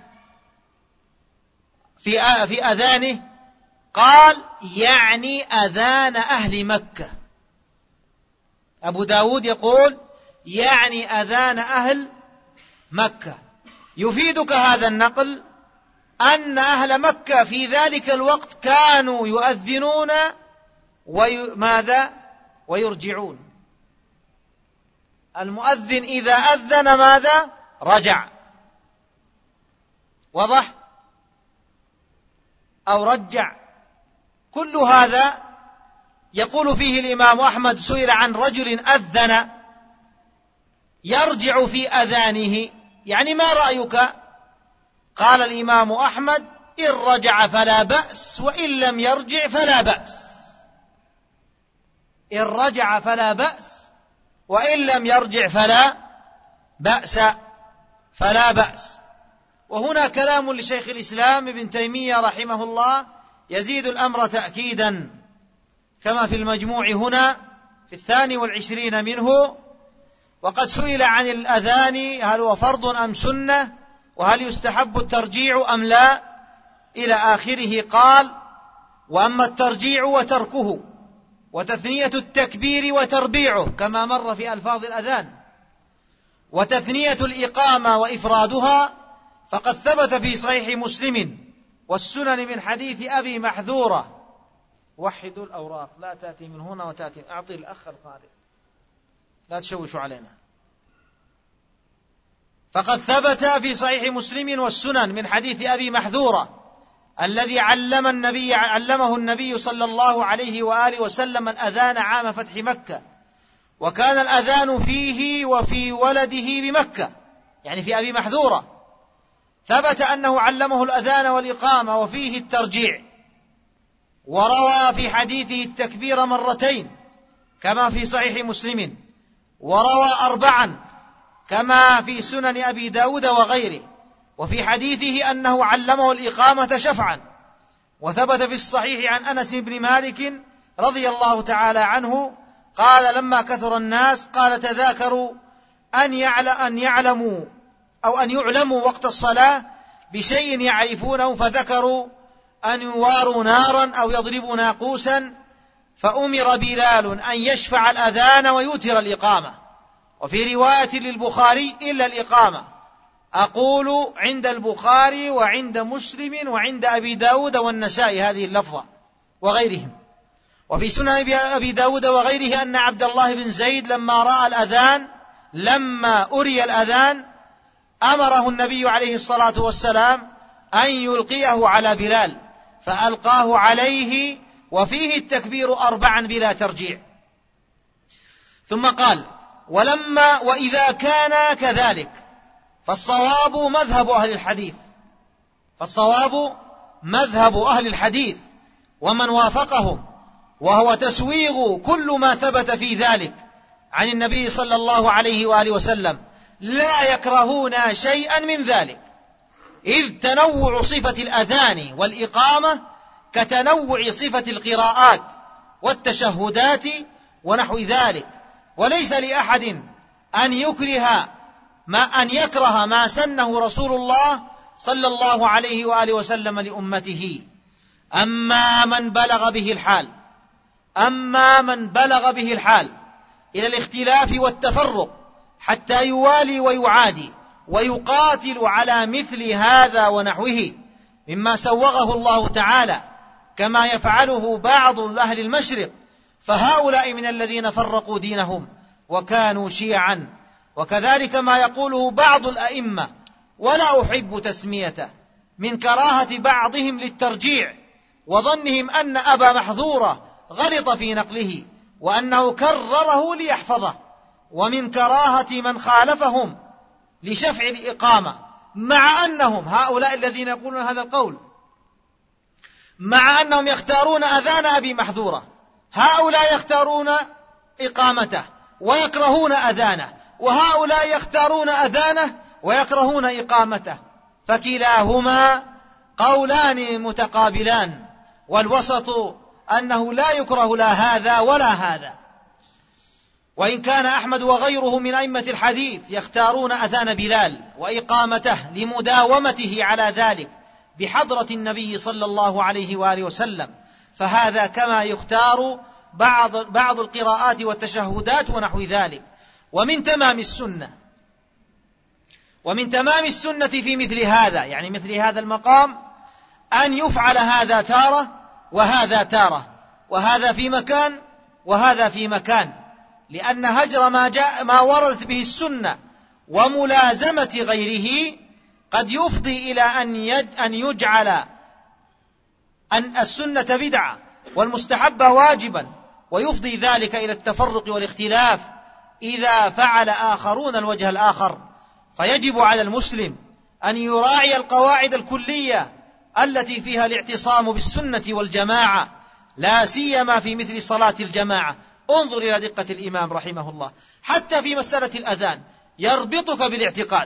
في في أذانه، قال يعني أذان أهل مكة. أبو داود يقول يعني أذان أهل مكة. يفيدك هذا النقل أن أهل مكة في ذلك الوقت كانوا يؤذنون وماذا ويرجعون. المؤذن إذا أذن ماذا رجع، واضح، أو رجع. كل هذا يقول فيه الإمام أحمد سئل عن رجل أذن يرجع في أذانه، يعني ما رأيك؟ قال الإمام أحمد إن رجع فلا بأس وإن لم يرجع فلا بأس. إن رجع فلا بأس وإن لم يرجع فلا بأس فلا بأس. وهنا كلام لشيخ الإسلام ابن تيمية رحمه الله يزيد الأمر تأكيدا، كما في المجموع هنا في الثاني والعشرين منه. وقد سئل عن الأذان هل هو فرض أم سنة، وهل يستحب الترجيع أم لا، إلى آخره. قال وأما الترجيع وتركه وتثنية التكبير وتربيعه كما مر في ألفاظ الأذان، وتثنية الإقامة وإفرادها، فقد ثبت في صحيح مسلم والسنن من حديث أبي محذورة. وحدوا الأوراق، لا تأتي من هنا وتأتي، أعطي الأخ القارئ لا تشوشوا علينا. فقد ثبت في صحيح مسلم والسنن من حديث أبي محذورة الذي علم النبي علمه النبي صلى الله عليه وآله وسلم الأذان عام فتح مكة، وكان الأذان فيه وفي ولده بمكة، يعني في أبي محذورة. ثبت أنه علمه الأذان والإقامة وفيه الترجيع، وروى في حديثه التكبير مرتين كما في صحيح مسلم، وروى أربعا كما في سنن أبي داود وغيره، وفي حديثه أنه علمه الإقامة شفعا. وثبت في الصحيح عن أنس بن مالك رضي الله تعالى عنه قال لما كثر الناس قال تذاكروا أن أن يعلموا أو أن يعلموا وقت الصلاة بشيء يعرفونه، فذكروا أن يواروا نارا أو يضربوا ناقوسا، فأمر بلال أن يشفع الأذان ويوتر الإقامة. وفي رواية للبخاري إلا الإقامة. أقول عند البخاري وعند مسلم وعند أبي داود والنسائي هذه اللفظة وغيرهم. وفي سنن أبي داود وغيره أن عبد الله بن زيد لما رأى الأذان لما أري الأذان أمره النبي عليه الصلاة والسلام أن يلقيه على بلال، فألقاه عليه وفيه التكبير أربعا بلا ترجيع. ثم قال ولما وإذا كان كذلك فالصواب مذهب أهل الحديث فالصواب مذهب أهل الحديث ومن وافقهم، وهو تسويغ كل ما ثبت في ذلك عن النبي صلى الله عليه وآله وسلم، لا يكرهون شيئا من ذلك، إذ تنوع صفة الأذان والإقامة كتنوع صفة القراءات والتشهدات ونحو ذلك، وليس لأحد أن يكره ما أن يكره ما سنه رسول الله صلى الله عليه وآله وسلم لأمته. أما من بلغ به الحال أما من بلغ به الحال إلى الاختلاف والتفرق حتى يوالي ويعادي ويقاتل على مثل هذا ونحوه مما سوغه الله تعالى كما يفعله بعض أهل المشرق، فهؤلاء من الذين فرقوا دينهم وكانوا شيعا. وكذلك ما يقوله بعض الأئمة ولا أحب تسميته من كراهة بعضهم للترجيع وظنهم أن أبا محذورة غلط في نقله وأنه كرره ليحفظه، ومن كراهة من خالفهم لشفع الإقامة، مع أنهم هؤلاء الذين يقولون هذا القول مع أنهم يختارون أذان أبي محذورة، هؤلاء يختارون إقامته ويكرهون أذانه، وهؤلاء يختارون أذانه ويكرهون إقامته، فكلاهما قولان متقابلان، والوسط أنه لا يكره لا هذا ولا هذا. وإن كان أحمد وغيره من أئمة الحديث يختارون أذان بلال وإقامته لمداومته على ذلك بحضرة النبي صلى الله عليه وآله وسلم، فهذا كما يختار بعض, بعض القراءات والتشهدات ونحو ذلك. ومن تمام السنة ومن تمام السنة في مثل هذا، يعني مثل هذا المقام، أن يفعل هذا تارة وهذا تارة، وهذا في مكان وهذا في مكان، لأن هجر ما, جاء ما وردت به السنة وملازمة غيره قد يفضي إلى أن يجعل أن السنة بدعة والمستحب واجبا، ويفضي ذلك إلى التفرق والاختلاف إذا فعل آخرون الوجه الآخر. فيجب على المسلم أن يراعي القواعد الكلية التي فيها الاعتصام بالسنة والجماعة، لا سيما في مثل صلاة الجماعة. انظر إلى دقة الإمام رحمه الله، حتى في مسألة الأذان يربطك بالاعتقاد،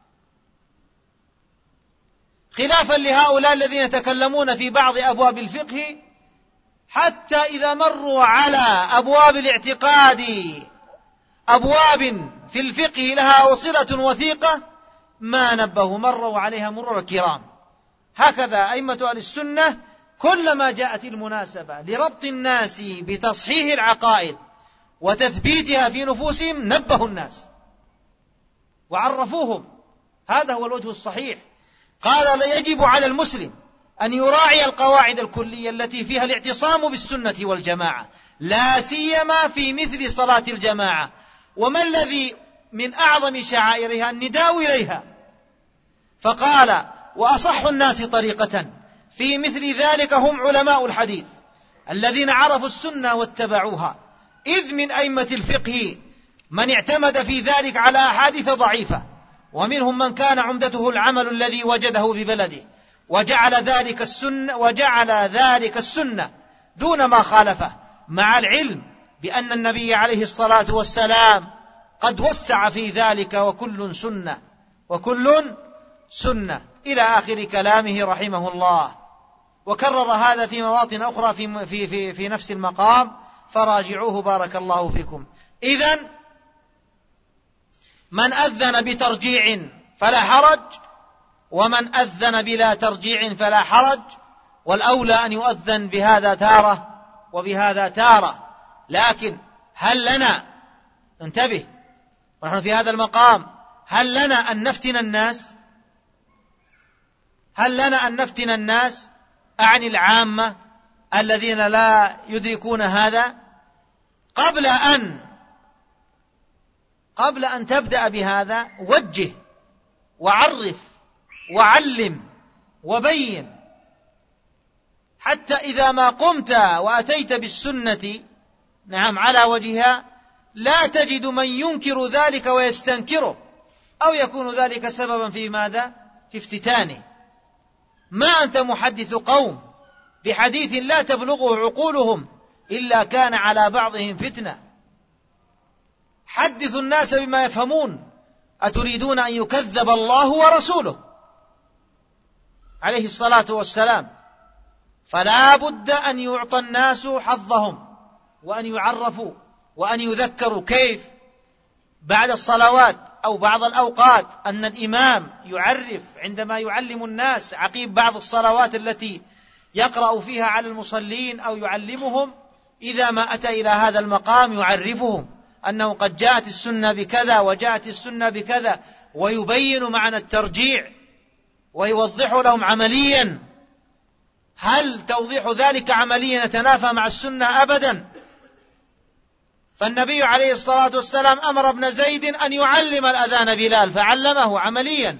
خلافا لهؤلاء الذين يتكلمون في بعض أبواب الفقه، حتى إذا مروا على أبواب الاعتقاد، أبواب في الفقه لها وصلة وثيقة، ما نبهوا، مروا عليها مرور الكرام. هكذا أئمة أهل السنة كلما جاءت المناسبة لربط الناس بتصحيح العقائد وتثبيتها في نفوسهم نبهوا الناس وعرفوهم. هذا هو الوجه الصحيح. قال: يجب على المسلم أن يراعي القواعد الكلية التي فيها الاعتصام بالسنة والجماعة، لا سيما في مثل صلاة الجماعة. وما الذي من أعظم شعائرها النداء إليها؟ فقال: وأصح الناس طريقة في مثل ذلك هم علماء الحديث الذين عرفوا السنة واتبعوها، إذ من أئمة الفقه من اعتمد في ذلك على أحاديث ضعيفة، ومنهم من كان عمدته العمل الذي وجده ببلده، وجعل ذلك السنة وجعل ذلك السنة دون ما خالفه، مع العلم بأن النبي عليه الصلاة والسلام قد وسع في ذلك، وكل سنة وكل سنة، إلى آخر كلامه رحمه الله. وكرر هذا في مواطن أخرى في, في, في, في نفس المقام، فراجعوه بارك الله فيكم. إذن من أذن بترجيع فلا حرج، ومن أذن بلا ترجيع فلا حرج، والأولى أن يؤذن بهذا تارة وبهذا تارة. لكن هل لنا، انتبه ونحن في هذا المقام، هل لنا أن نفتن الناس؟ هل لنا أن نفتن الناس أعني العامة الذين لا يدركون هذا؟ قبل أن قبل أن تبدأ بهذا وجه وعرف وعلم وبين، حتى إذا ما قمت وأتيت بالسنة نعم على وجهها لا تجد من ينكر ذلك ويستنكره، أو يكون ذلك سببا في ماذا؟ في افتتانه. ما أنت محدث قوم بحديث لا تبلغه عقولهم إلا كان على بعضهم فتنة. حدثوا الناس بما يفهمون، أتريدون أن يكذب الله ورسوله عليه الصلاة والسلام؟ فلا بد أن يعطى الناس حظهم، وأن يعرفوا وأن يذكروا. كيف؟ بعد الصلوات أو بعض الأوقات أن الإمام يعرف عندما يعلم الناس عقيب بعض الصلوات التي يقرأ فيها على المصلين أو يعلمهم، إذا ما أتى إلى هذا المقام يعرفهم أنه قد جاءت السنة بكذا وجاءت السنة بكذا، ويبين معنى الترجيع ويوضح لهم عمليا. هل توضيح ذلك عمليا يتنافى مع السنة؟ أبدا. فالنبي عليه الصلاة والسلام أمر ابن زيد أن يعلم الأذان بلال فعلمه عمليا،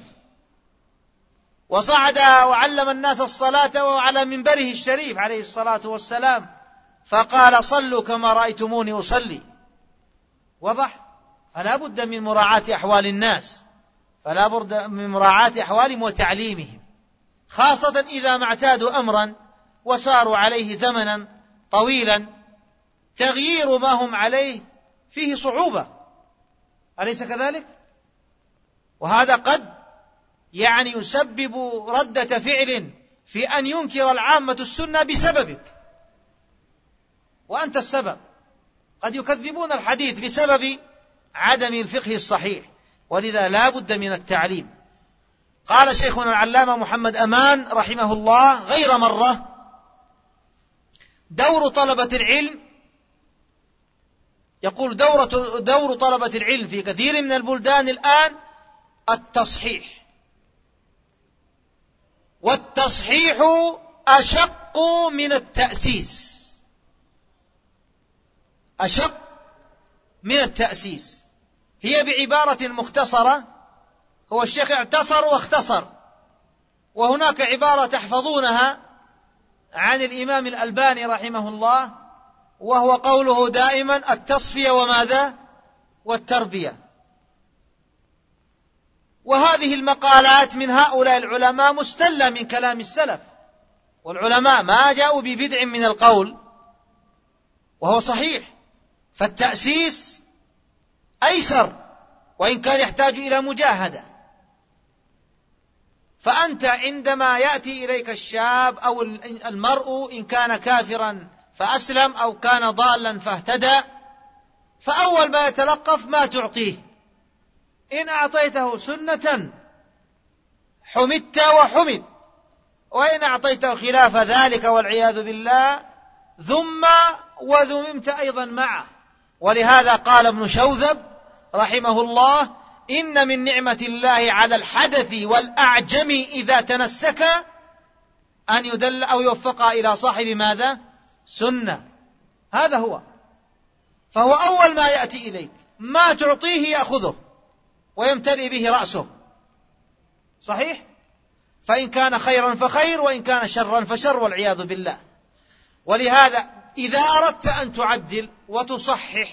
وصعد وعلم الناس الصلاة وهو على منبره الشريف عليه الصلاة والسلام، فقال: صلوا كما رأيتموني أصلي. وضح. فلا بد من مراعاة أحوال الناس، فلا بد من مراعاة أحوالهم وتعليمهم، خاصة إذا ما اعتادوا أمرا وساروا عليه زمنا طويلا، تغيير ما هم عليه فيه صعوبة، أليس كذلك؟ وهذا قد يعني يسبب ردة فعل في أن ينكر العامة السنة بسببك، وأنت السبب. قد يكذبون الحديث بسبب عدم الفقه الصحيح، ولذا لا بد من التعليم. قال شيخنا العلامة محمد أمان رحمه الله غير مرة: دور طلبة العلم، يقول دورة دور طلبة العلم في كثير من البلدان الآن التصحيح، والتصحيح أشق من التأسيس، أشق من التأسيس. هي بعبارة مختصرة، هو الشيخ اعتصر واختصر، وهناك عبارة تحفظونها عن الإمام الألباني رحمه الله، وهو قوله دائما: التصفية وماذا؟ والتربية. وهذه المقالات من هؤلاء العلماء مستلة من كلام السلف، والعلماء ما جاءوا ببدع من القول، وهو صحيح. فالتأسيس أيسر، وإن كان يحتاج إلى مجاهدة. فأنت عندما يأتي إليك الشاب أو المرء، إن كان كافرا فأسلم أو كان ضالا فاهتدى، فأول ما يتلقف ما تعطيه. إن أعطيته سنة حمدت وحمد، وإن أعطيته خلاف ذلك والعياذ بالله ذم وذممت أيضا معه. ولهذا قال ابن شوذب رحمه الله: إن من نعمة الله على الحدث والأعجم إذا تنسك أن يدل أو يوفق إلى صاحب ماذا؟ سنة. هذا هو. فهو أول ما يأتي إليك ما تعطيه يأخذه ويمتلئ به رأسه، صحيح؟ فإن كان خيرا فخير، وإن كان شرا فشر والعياذ بالله. ولهذا إذا أردت أن تعدل وتصحح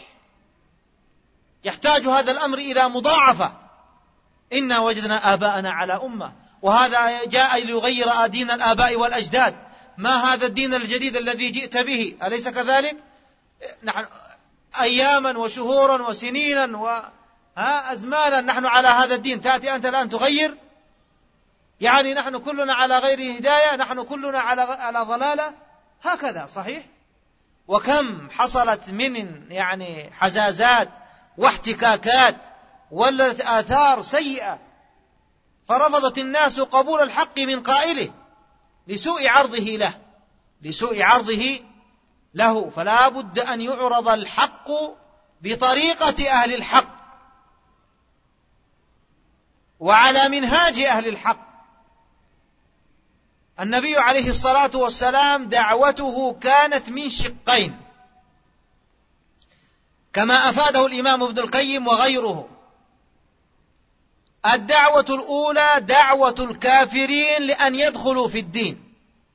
يحتاج هذا الأمر إلى مضاعفة. إنا وجدنا آباءنا على أمة، وهذا جاء ليغير دين الآباء والأجداد. ما هذا الدين الجديد الذي جئت به؟ أليس كذلك؟ نحن أياما وشهورا وسنينا وأزمانا نحن على هذا الدين، تأتي أنت الآن تغير؟ يعني نحن كلنا على غير هداية، نحن كلنا على على ضلالة، هكذا صحيح؟ وكم حصلت من يعني حزازات واحتكاكات ولت آثار سيئة، فرفضت الناس قبول الحق من قائله لسوء عرضه له لسوء عرضه له فلا بد أن يعرض الحق بطريقة أهل الحق وعلى منهاج أهل الحق. النبي عليه الصلاة والسلام دعوته كانت من شقين، كما أفاده الإمام ابن القيم وغيره. الدعوة الأولى دعوة الكافرين لأن يدخلوا في الدين،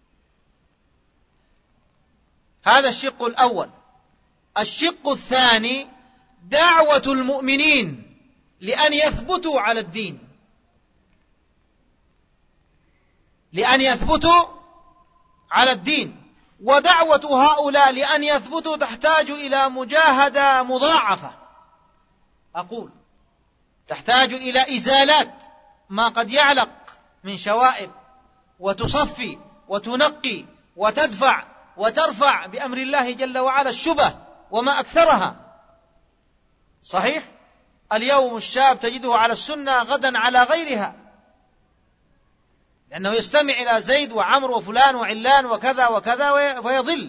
هذا الشق الأول. الشق الثاني دعوة المؤمنين لأن يثبتوا على الدين، لأن يثبتوا على الدين. ودعوة هؤلاء لأن يثبتوا تحتاج إلى مجاهدة مضاعفة، أقول تحتاج إلى إزالات ما قد يعلق من شوائب، وتصفي وتنقي وتدفع وترفع بأمر الله جل وعلا الشبه وما أكثرها. صحيح؟ اليوم الشاب تجده على السنة غدا على غيرها، لأنه يستمع إلى زيد وعمر وفلان وعلان وكذا وكذا ويضل.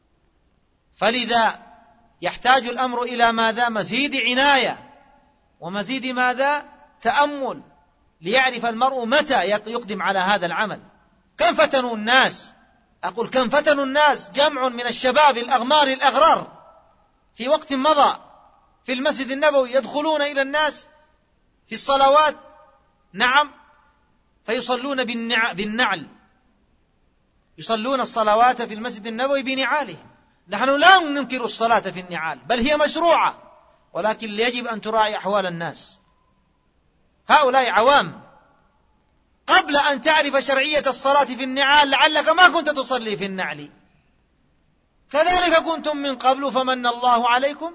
فلذا يحتاج الأمر إلى ماذا؟ مزيد عناية ومزيد ماذا؟ تأمل، ليعرف المرء متى يقدم على هذا العمل. كم فتنوا الناس، أقول كم فتنوا الناس، جمع من الشباب الأغمار الأغرار في وقت مضى في المسجد النبوي يدخلون إلى الناس في الصلوات، نعم، فيصلون بالنعل، يصلون الصلوات في المسجد النبوي بنعالهم. نحن لا ننكر الصلاة في النعال، بل هي مشروعة، ولكن يجب أن تراعي أحوال الناس. هؤلاء عوام، قبل أن تعرف شرعية الصلاة في النعال لعلك ما كنت تصلي في النعل، كذلك كنتم من قبل فمن الله عليكم.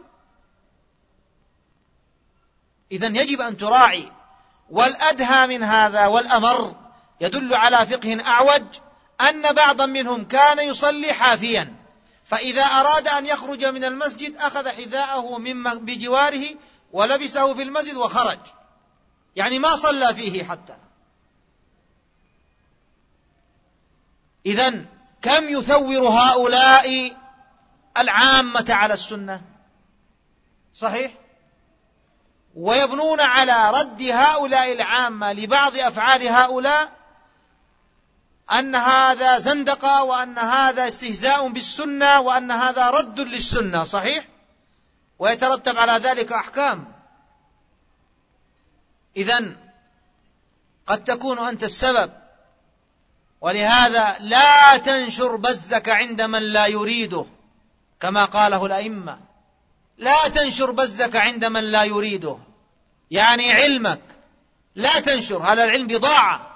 إذن يجب أن تراعي. والأدهى من هذا والأمر يدل على فقه أعوج أن بعضا منهم كان يصلي حافيا، فإذا أراد أن يخرج من المسجد أخذ حذاءه من بجواره ولبسه في المسجد وخرج، يعني ما صلى فيه حتى. إذن كم يثور هؤلاء العامة على السنة؟ صحيح؟ ويبنون على رد هؤلاء العامة لبعض أفعال هؤلاء أن هذا زندقة، وأن هذا استهزاء بالسنة، وأن هذا رد للسنة. صحيح؟ ويترتب على ذلك أحكام. إذن قد تكون أنت السبب، ولهذا لا تنشر بزك عند من لا يريده، كما قاله الأئمة. لا تنشر بزك عند من لا يريده، يعني علمك لا تنشر، هذا العلم بضاعة،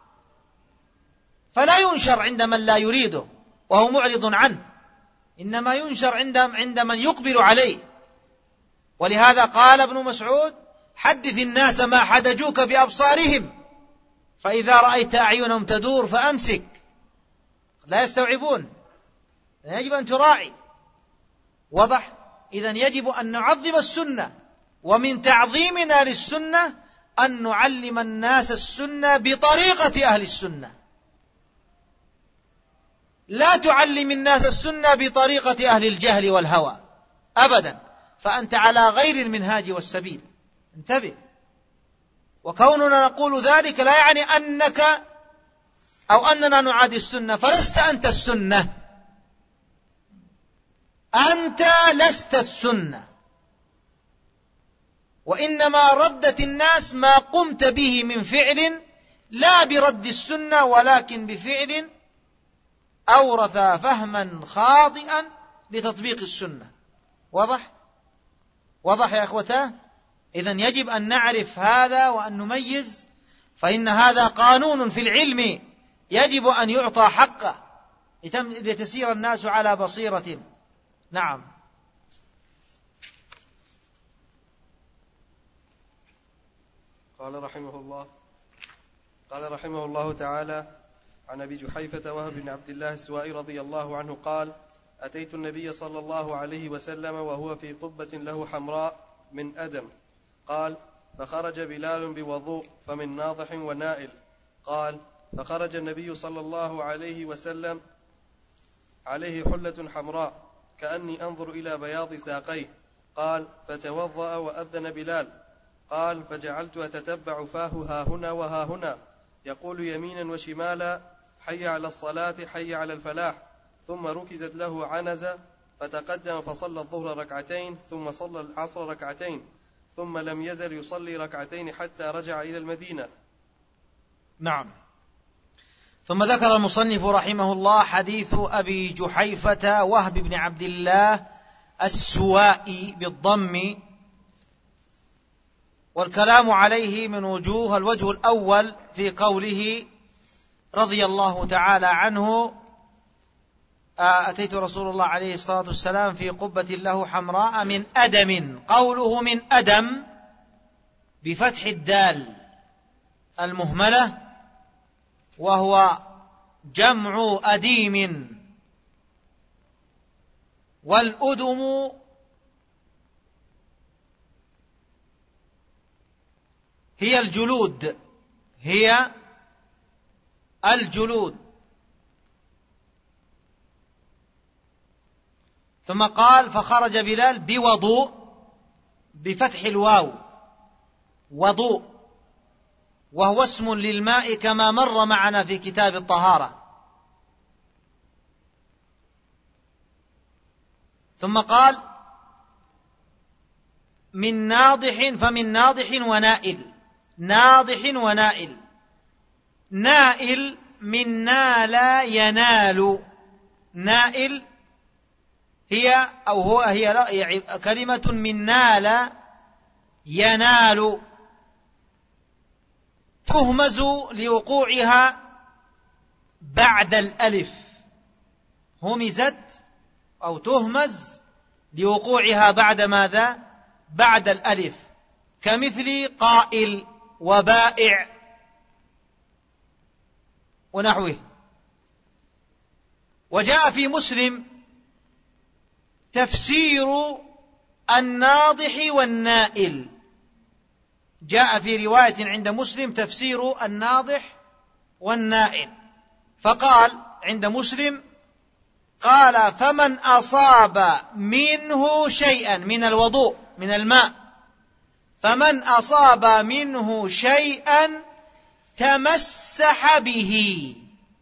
فلا ينشر عند من لا يريده وهو معرض عنه، إنما ينشر عند عند من يقبل عليه. ولهذا قال ابن مسعود: حدث الناس ما حدجوك بأبصارهم، فإذا رأيت أعينهم تدور فأمسك. لا يستوعبون، يجب أن تراعي. وضح؟ إذن يجب أن نعظم السنة، ومن تعظيمنا للسنة أن نعلم الناس السنة بطريقة أهل السنة. لا تعلم الناس السنة بطريقة أهل الجهل والهوى أبدا، فأنت على غير المنهاج والسبيل. انتبه. وكوننا نقول ذلك لا يعني أنك أو أننا نعادي السنة، فلست أنت السنة، أنت لست السنة، وإنما ردت الناس ما قمت به من فعل، لا برد السنة، ولكن بفعل أورث فهما خاطئا لتطبيق السنة. واضح؟ واضح يا أخوتاه؟ إذن يجب أن نعرف هذا وأن نميز، فإن هذا قانون في العلم يجب أن يعطى حقه لتسير الناس على بصيرة. نعم. قال رحمه الله قال رحمه الله تعالى: عن أبي جحيفة وهب بن عبد الله السوائي رضي الله عنه قال: أتيت النبي صلى الله عليه وسلم وهو في قبة له حمراء من أدم. قال: فخرج بلال بوضوء فمن ناضح ونائل. قال: فخرج النبي صلى الله عليه وسلم عليه حلة حمراء كأني أنظر إلى بياض ساقيه. قال: فتوضأ وأذن بلال. قال: فجعلت أتتبع فاه ها هنا وها هنا يقول يمينا وشمالا: حي على الصلاة حي على الفلاح. ثم ركزت له عنزة فتقدم فصلى الظهر ركعتين، ثم صلى العصر ركعتين، ثم لم يزل يصلي ركعتين حتى رجع إلى المدينة. نعم. ثم ذكر المصنف رحمه الله حديث أبي جحيفة وهب بن عبد الله السوائي بالضم، والكلام عليه من وجوه. الوجه الأول في قوله رضي الله تعالى عنه: أتيت رسول الله عليه الصلاة والسلام في قبة له حمراء من أدم. قوله من أدم بفتح الدال المهملة، وهو جمع أديم، والأدم هي الجلود، هي الجلود. ثم قال: فخرج بلال بوضوء بفتح الواو، وضوء، وهو اسم للماء كما مر معنا في كتاب الطهارة. ثم قال: من ناضح فمن ناضح ونائل. ناضح ونائل. نائل من نال ينال. نائل هي أو هو هي كلمة من نال ينال، تهمز لوقوعها بعد الألف. همزت أو تهمز لوقوعها بعد ماذا؟ بعد الألف، كمثل قائل وبائع ونحوه. وجاء في مسلم تفسير الناضح والنائل. جاء في رواية عند مسلم تفسير الناضح والنائل، فقال عند مسلم قال فمن أصاب منه شيئا من الوضوء من الماء، فمن أصاب منه شيئا تمسح به.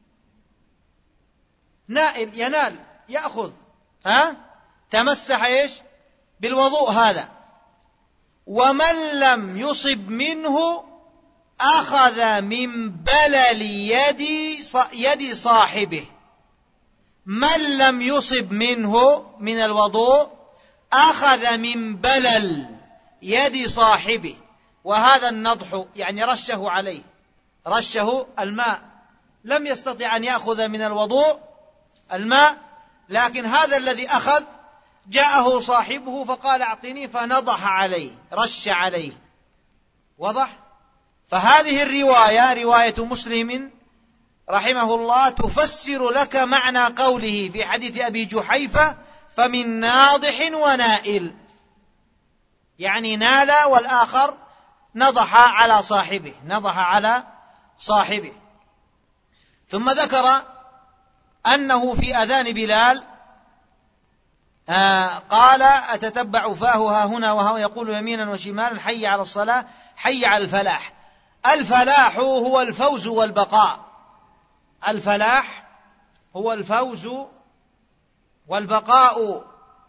نائل ينال يأخذ، ها تمسح إيش بالوضوء هذا. ومن لم يصب منه أخذ من بلل يد يد صاحبه. من لم يصب منه من الوضوء أخذ من بلل يد صاحبه. وهذا النضح يعني رشه عليه، رشه الماء، لم يستطع أن يأخذ من الوضوء الماء، لكن هذا الذي أخذ جاءه صاحبه فقال أعطني، فنضح عليه، رش عليه. وضح؟ فهذه الرواية رواية مسلم رحمه الله تفسر لك معنى قوله في حديث أبي جحيفة فمن ناضح ونائل، يعني نال والآخر نضح على صاحبه، نضح على صاحبه. ثم ذكر أنه في أذان بلال آه قال أتتبع فاه ها هنا وها يقول يمينا وشمالا حي على الصلاة حي على الفلاح. الفلاح هو الفوز والبقاء، الفلاح هو الفوز والبقاء.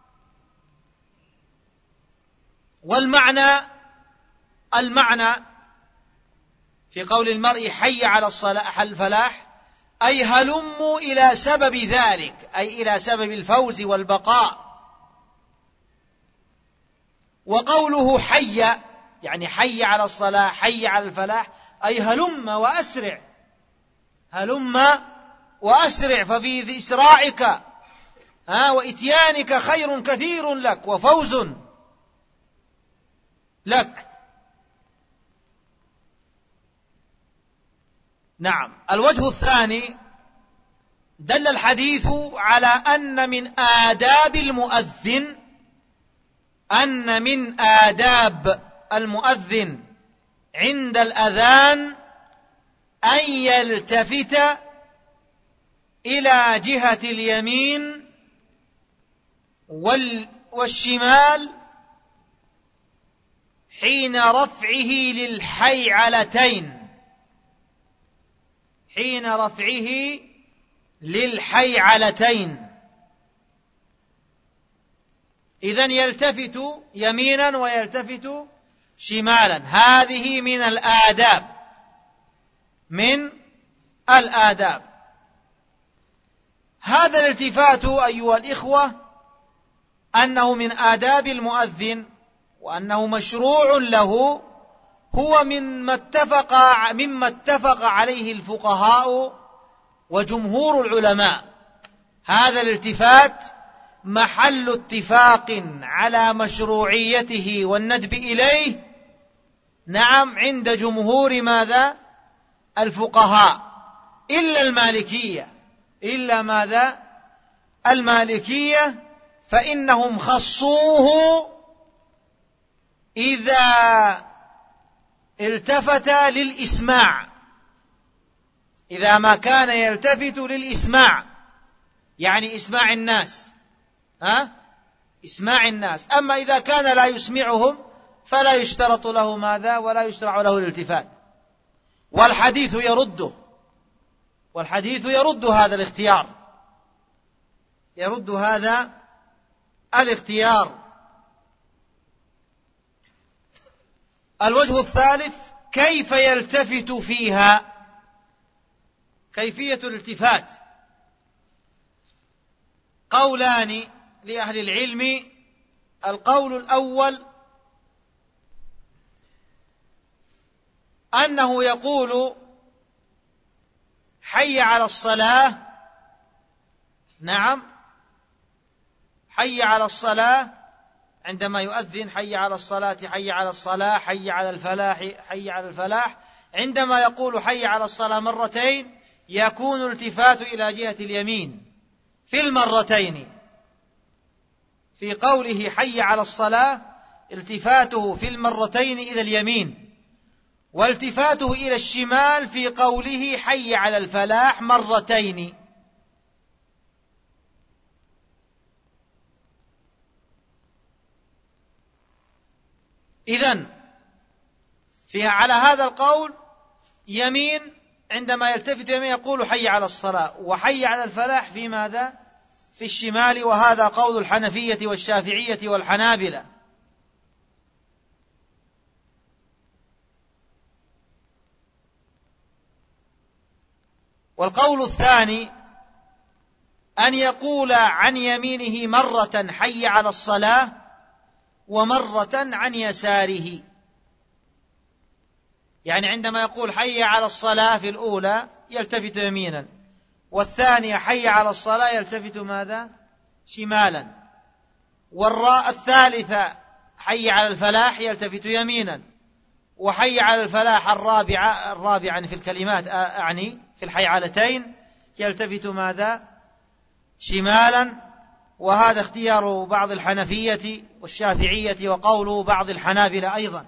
والمعنى المعنى في قول المرء حي على الصلاة الفلاح أي هلموا إلى سبب ذلك، أي إلى سبب الفوز والبقاء. وقوله حي يعني حي على الصلاة حي على الفلاح أي هلم وأسرع، هلم وأسرع، ففي إسراعك ها وإتيانك خير كثير لك وفوز لك. نعم. الوجه الثاني دل الحديث على أن من آداب المؤذن أن من آداب المؤذن عند الأذان أن يلتفت إلى جهة اليمين والشمال حين رفعه للحيعلتين، حين رفعه للحيعلتين. إذن يلتفت يمينا ويلتفت شمالا. هذه من الآداب، من الآداب. هذا الالتفات أيها الإخوة أنه من آداب المؤذن وأنه مشروع له، هو مما اتفق مما اتفق عليه الفقهاء وجمهور العلماء. هذا الالتفات محل اتفاق على مشروعيته والندب إليه، نعم، عند جمهور ماذا؟ الفقهاء، إلا المالكية، إلا ماذا؟ المالكية، فإنهم خصوه إذا التفت للإسماع، إذا ما كان يلتفت للإسماع، يعني إسماع الناس، ها؟ إسماع الناس. أما إذا كان لا يسمعهم فلا يشترط له ماذا؟ ولا يشرع له الالتفات. والحديث يرده، والحديث يرد هذا الاختيار، يرد هذا الاختيار. الوجه الثالث كيف يلتفت فيها، كيفية الالتفات. قولان لأهل العلم. القول الأول أنه يقول حي على الصلاة، نعم، حي على الصلاة عندما يؤذن حي على الصلاة حي على الصلاة حي على الفلاح حي على الفلاح. عندما يقول حي على الصلاة مرتين يكون التفات إلى جهة اليمين في المرتين، في قوله حي على الصلاة التفاته في المرتين إلى اليمين، والتفاته إلى الشمال في قوله حي على الفلاح مرتين. إذن فيها على هذا القول يمين، عندما يلتفت يمين يقول حي على الصلاة، وحي على الفلاح في ماذا؟ في الشمال، وهذا قول الحنفية والشافعية والحنابلة. والقول الثاني أن يقول عن يمينه مرة حي على الصلاة ومرة عن يساره، يعني عندما يقول حي على الصلاة في الأولى يلتفت يمينا، والثانية حي على الصلاة يلتفت ماذا؟ شمالا، والراء الثالثة حي على الفلاح يلتفت يمينا، وحي على الفلاح الرابعة الرابعة في الكلمات أعني في الحيعلتين يلتفت ماذا؟ شمالا. وهذا اختيار بعض الحنفية والشافعية وقول بعض الحنابلة أيضا.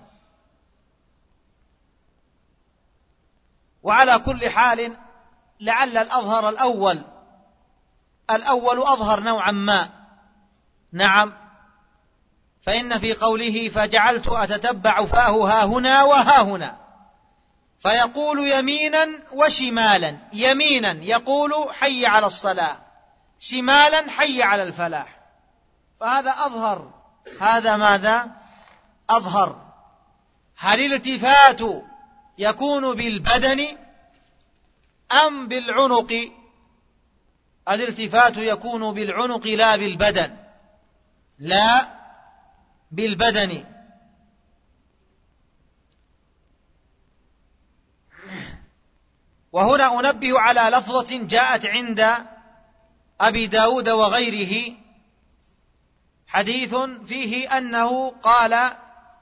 وعلى كل حال لعل الأظهر الأول الأول أظهر نوعا ما. نعم، فإن في قوله فجعلت أتتبع فاه ها هنا وها هنا، فيقول يمينا وشمالا، يمينا يقول حي على الصلاة، شمالا حي على الفلاح، فهذا أظهر. هذا ماذا؟ أظهر. هل الالتفات يكون بالبدن أم بالعنق؟ الالتفات يكون بالعنق لا بالبدن، لا بالبدن. وهنا أنبه على لفظة جاءت عند أبي داود وغيره، حديث فيه أنه قال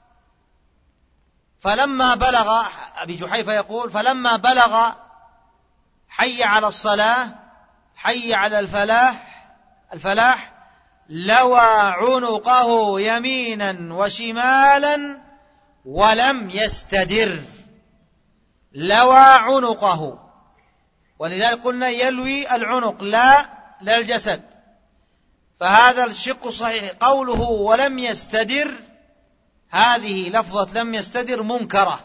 فلما بلغ، أبي جحيفة يقول فلما بلغ حي على الصلاة حي على الفلاح الفلاح لوى عنقه يمينا وشمالا ولم يستدر. لوى عنقه، ولذلك قلنا يلوي العنق لا لا الجسد، فهذا الشق صحيح. قوله ولم يستدر، هذه لفظة لم يستدر منكرة،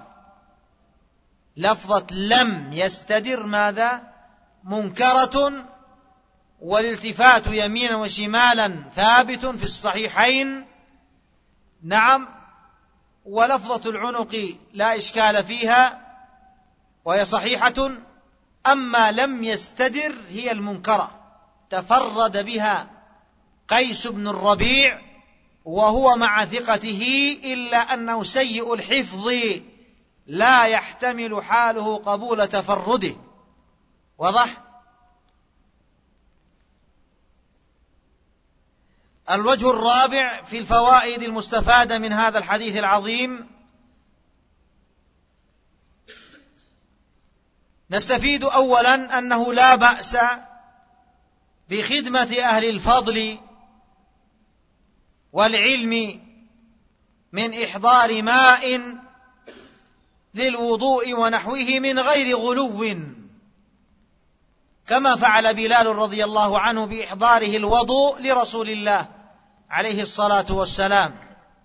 لفظة لم يستدر ماذا؟ منكرة. والالتفات يمينا وشمالا ثابت في الصحيحين. نعم، ولفظة العنق لا إشكال فيها وهي صحيحة. أما لم يستدر هي المنكرة، تفرد بها قيس بن الربيع وهو مع ثقته، إلا أنه سيء الحفظ لا يحتمل حاله قبول تفرده. واضح؟ الوجه الرابع في الفوائد المستفادة من هذا الحديث العظيم، نستفيد أولا أنه لا بأس بخدمة أهل الفضل والعلم من إحضار ماء للوضوء ونحوه من غير غلو، كما فعل بلال رضي الله عنه بإحضاره الوضوء لرسول الله عليه الصلاة والسلام.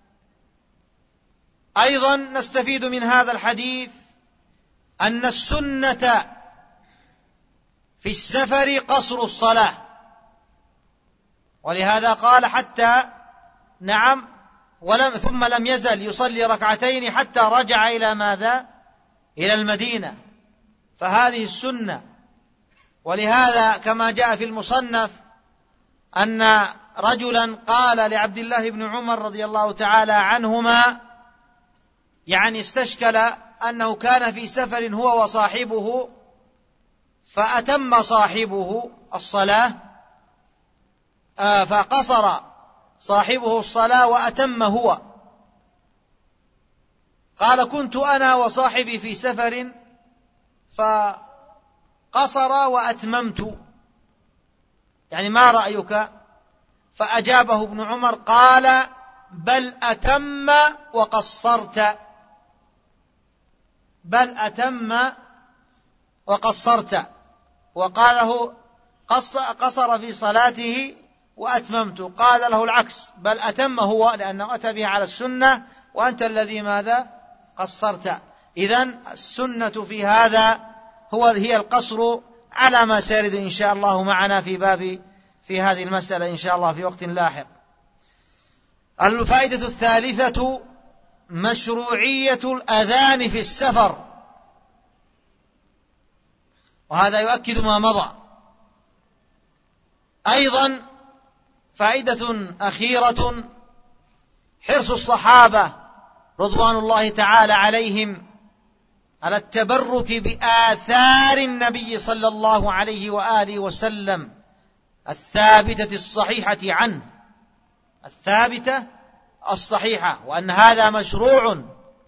أيضا نستفيد من هذا الحديث أن السنة في السفر قصر الصلاة، ولهذا قال حتى نعم ولم ثم لم يزل يصلي ركعتين حتى رجع إلى ماذا؟ إلى المدينة، فهذه السنة. ولهذا كما جاء في المصنف أن رجلا قال لعبد الله بن عمر رضي الله تعالى عنهما، يعني استشكل أنه كان في سفر هو وصاحبه فأتم صاحبه الصلاة آه فقصر صاحبه الصلاة وأتم هو. قال كنت أنا وصاحبي في سفر فقصر وأتممت، يعني ما رأيك؟ فأجابه ابن عمر قال بل أتم وقصرت، بل أتم وقصرت، وقاله قصر في صلاته وأتممت، قال له العكس، بل أتم هو لأنه أتى به على السنة وأنت الذي ماذا قصرت. إذن السنة في هذا هو هي القصر على ما سيرد إن شاء الله معنا في باب في هذه المسألة إن شاء الله في وقت لاحق. الفائدة الثالثة مشروعية الأذان في السفر، وهذا يؤكد ما مضى. أيضا فائدة أخيرة حرص الصحابة رضوان الله تعالى عليهم على التبرك بآثار النبي صلى الله عليه وآله وسلم الثابتة الصحيحة عنه، الثابتة الصحيحة، وأن هذا مشروع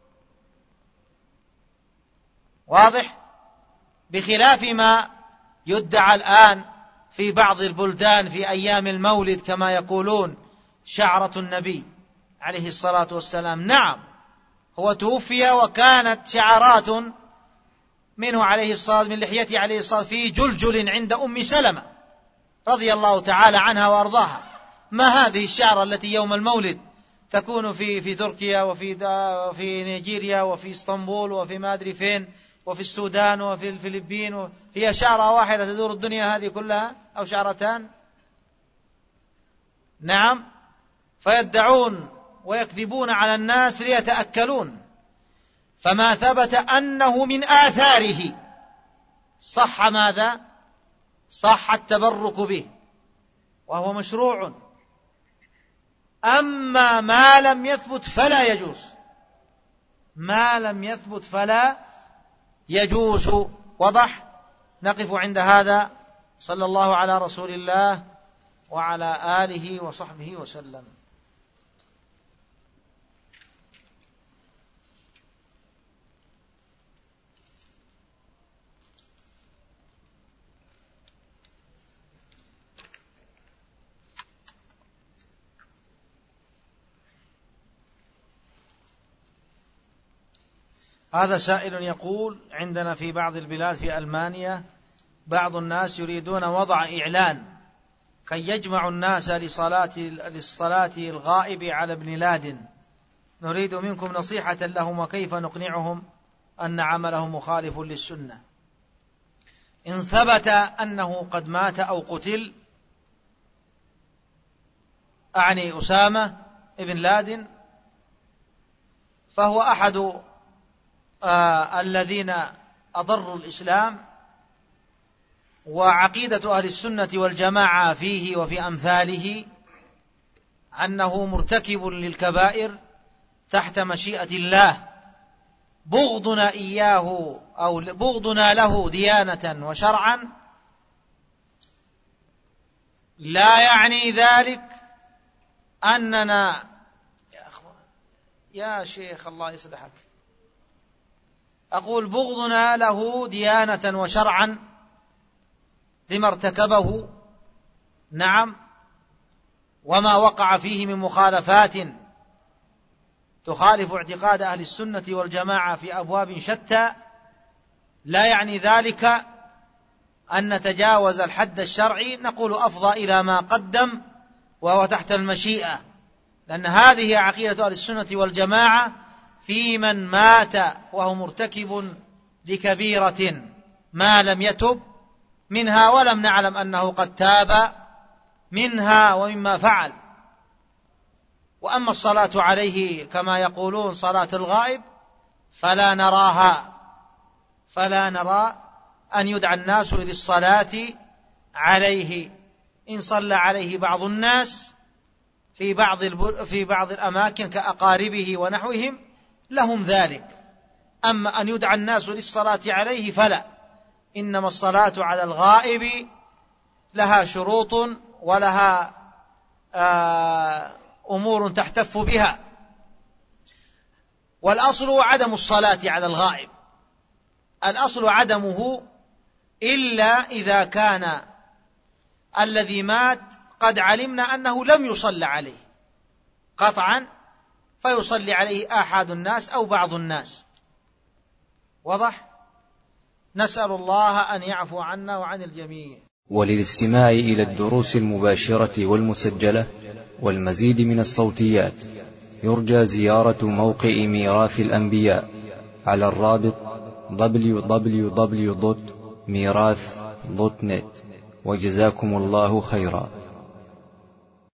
واضح، بخلاف ما يدعى الآن في بعض البلدان في أيام المولد كما يقولون شعرة النبي عليه الصلاة والسلام. نعم هو توفي وكانت شعرات منه عليه الصلاة من لحيته عليه الصلاة في جلجل عند أم سلمة رضي الله تعالى عنها وأرضاها. ما هذه الشعرة التي يوم المولد تكون في في تركيا وفي في نيجيريا وفي اسطنبول وفي ما أدري فين وفي السودان وفي الفلبين، هي شعرة واحدة تدور الدنيا هذه كلها أو شعرتان؟ نعم، فيدعون ويكذبون على الناس ليتأكلون. فما ثبت أنه من آثاره صح ماذا؟ صح التبرك به وهو مشروع. أما ما لم يثبت فلا يجوز، ما لم يثبت فلا يجوز. وضح. نقف عند هذا. صلى الله على رسول الله وعلى آله وصحبه وسلم. هذا سائل يقول: عندنا في بعض البلاد في ألمانيا بعض الناس يريدون وضع إعلان كي يجمع الناس لصلاة للصلاة الغائب على ابن لادن، نريد منكم نصيحة لهم وكيف نقنعهم أن عملهم مخالف للسنة. إن ثبت أنه قد مات أو قتل، أعني أسامة ابن لادن، فهو أحد آه الذين أضروا الإسلام، وعقيدة أهل السنة والجماعة فيه وفي أمثاله أنه مرتكب للكبائر تحت مشيئة الله. بغضنا إياه أو بغضنا له ديانة وشرعا لا يعني ذلك أننا يا أخوان يا شيخ الله يصلحك، أقول بغضنا له ديانة وشرعا لما ارتكبه، نعم، وما وقع فيه من مخالفات تخالف اعتقاد أهل السنة والجماعة في أبواب شتى، لا يعني ذلك أن نتجاوز الحد الشرعي، نقول أفضى إلى ما قدم وهو تحت المشيئة، لأن هذه عقيدة أهل السنة والجماعة في من مات وهو مرتكب لكبيرة ما لم يتب منها ولم نعلم أنه قد تاب منها ومما فعل. وأما الصلاة عليه كما يقولون صلاة الغائب فلا نراها، فلا نرى أن يدعى الناس للصلاة عليه. إن صلى عليه بعض الناس في بعض في بعض الأماكن كأقاربه ونحوهم لهم ذلك، أما أن يدعى الناس للصلاة عليه فلا. إنما الصلاة على الغائب لها شروط ولها أمور تحتف بها، والأصل عدم الصلاة على الغائب، الأصل عدمه إلا إذا كان الذي مات قد علمنا أنه لم يصلى عليه قطعا، فيصلي عليه آحاد الناس أو بعض الناس. واضح؟ نسأل الله أن يعفو عنا وعن الجميع. وللاستماع إلى الدروس المباشرة والمسجلة والمزيد من الصوتيات يرجى زيارة موقع ميراث الأنبياء على الرابط دبليو دبليو دبليو دوت ميراث دوت نت. وجزاكم الله خيرا.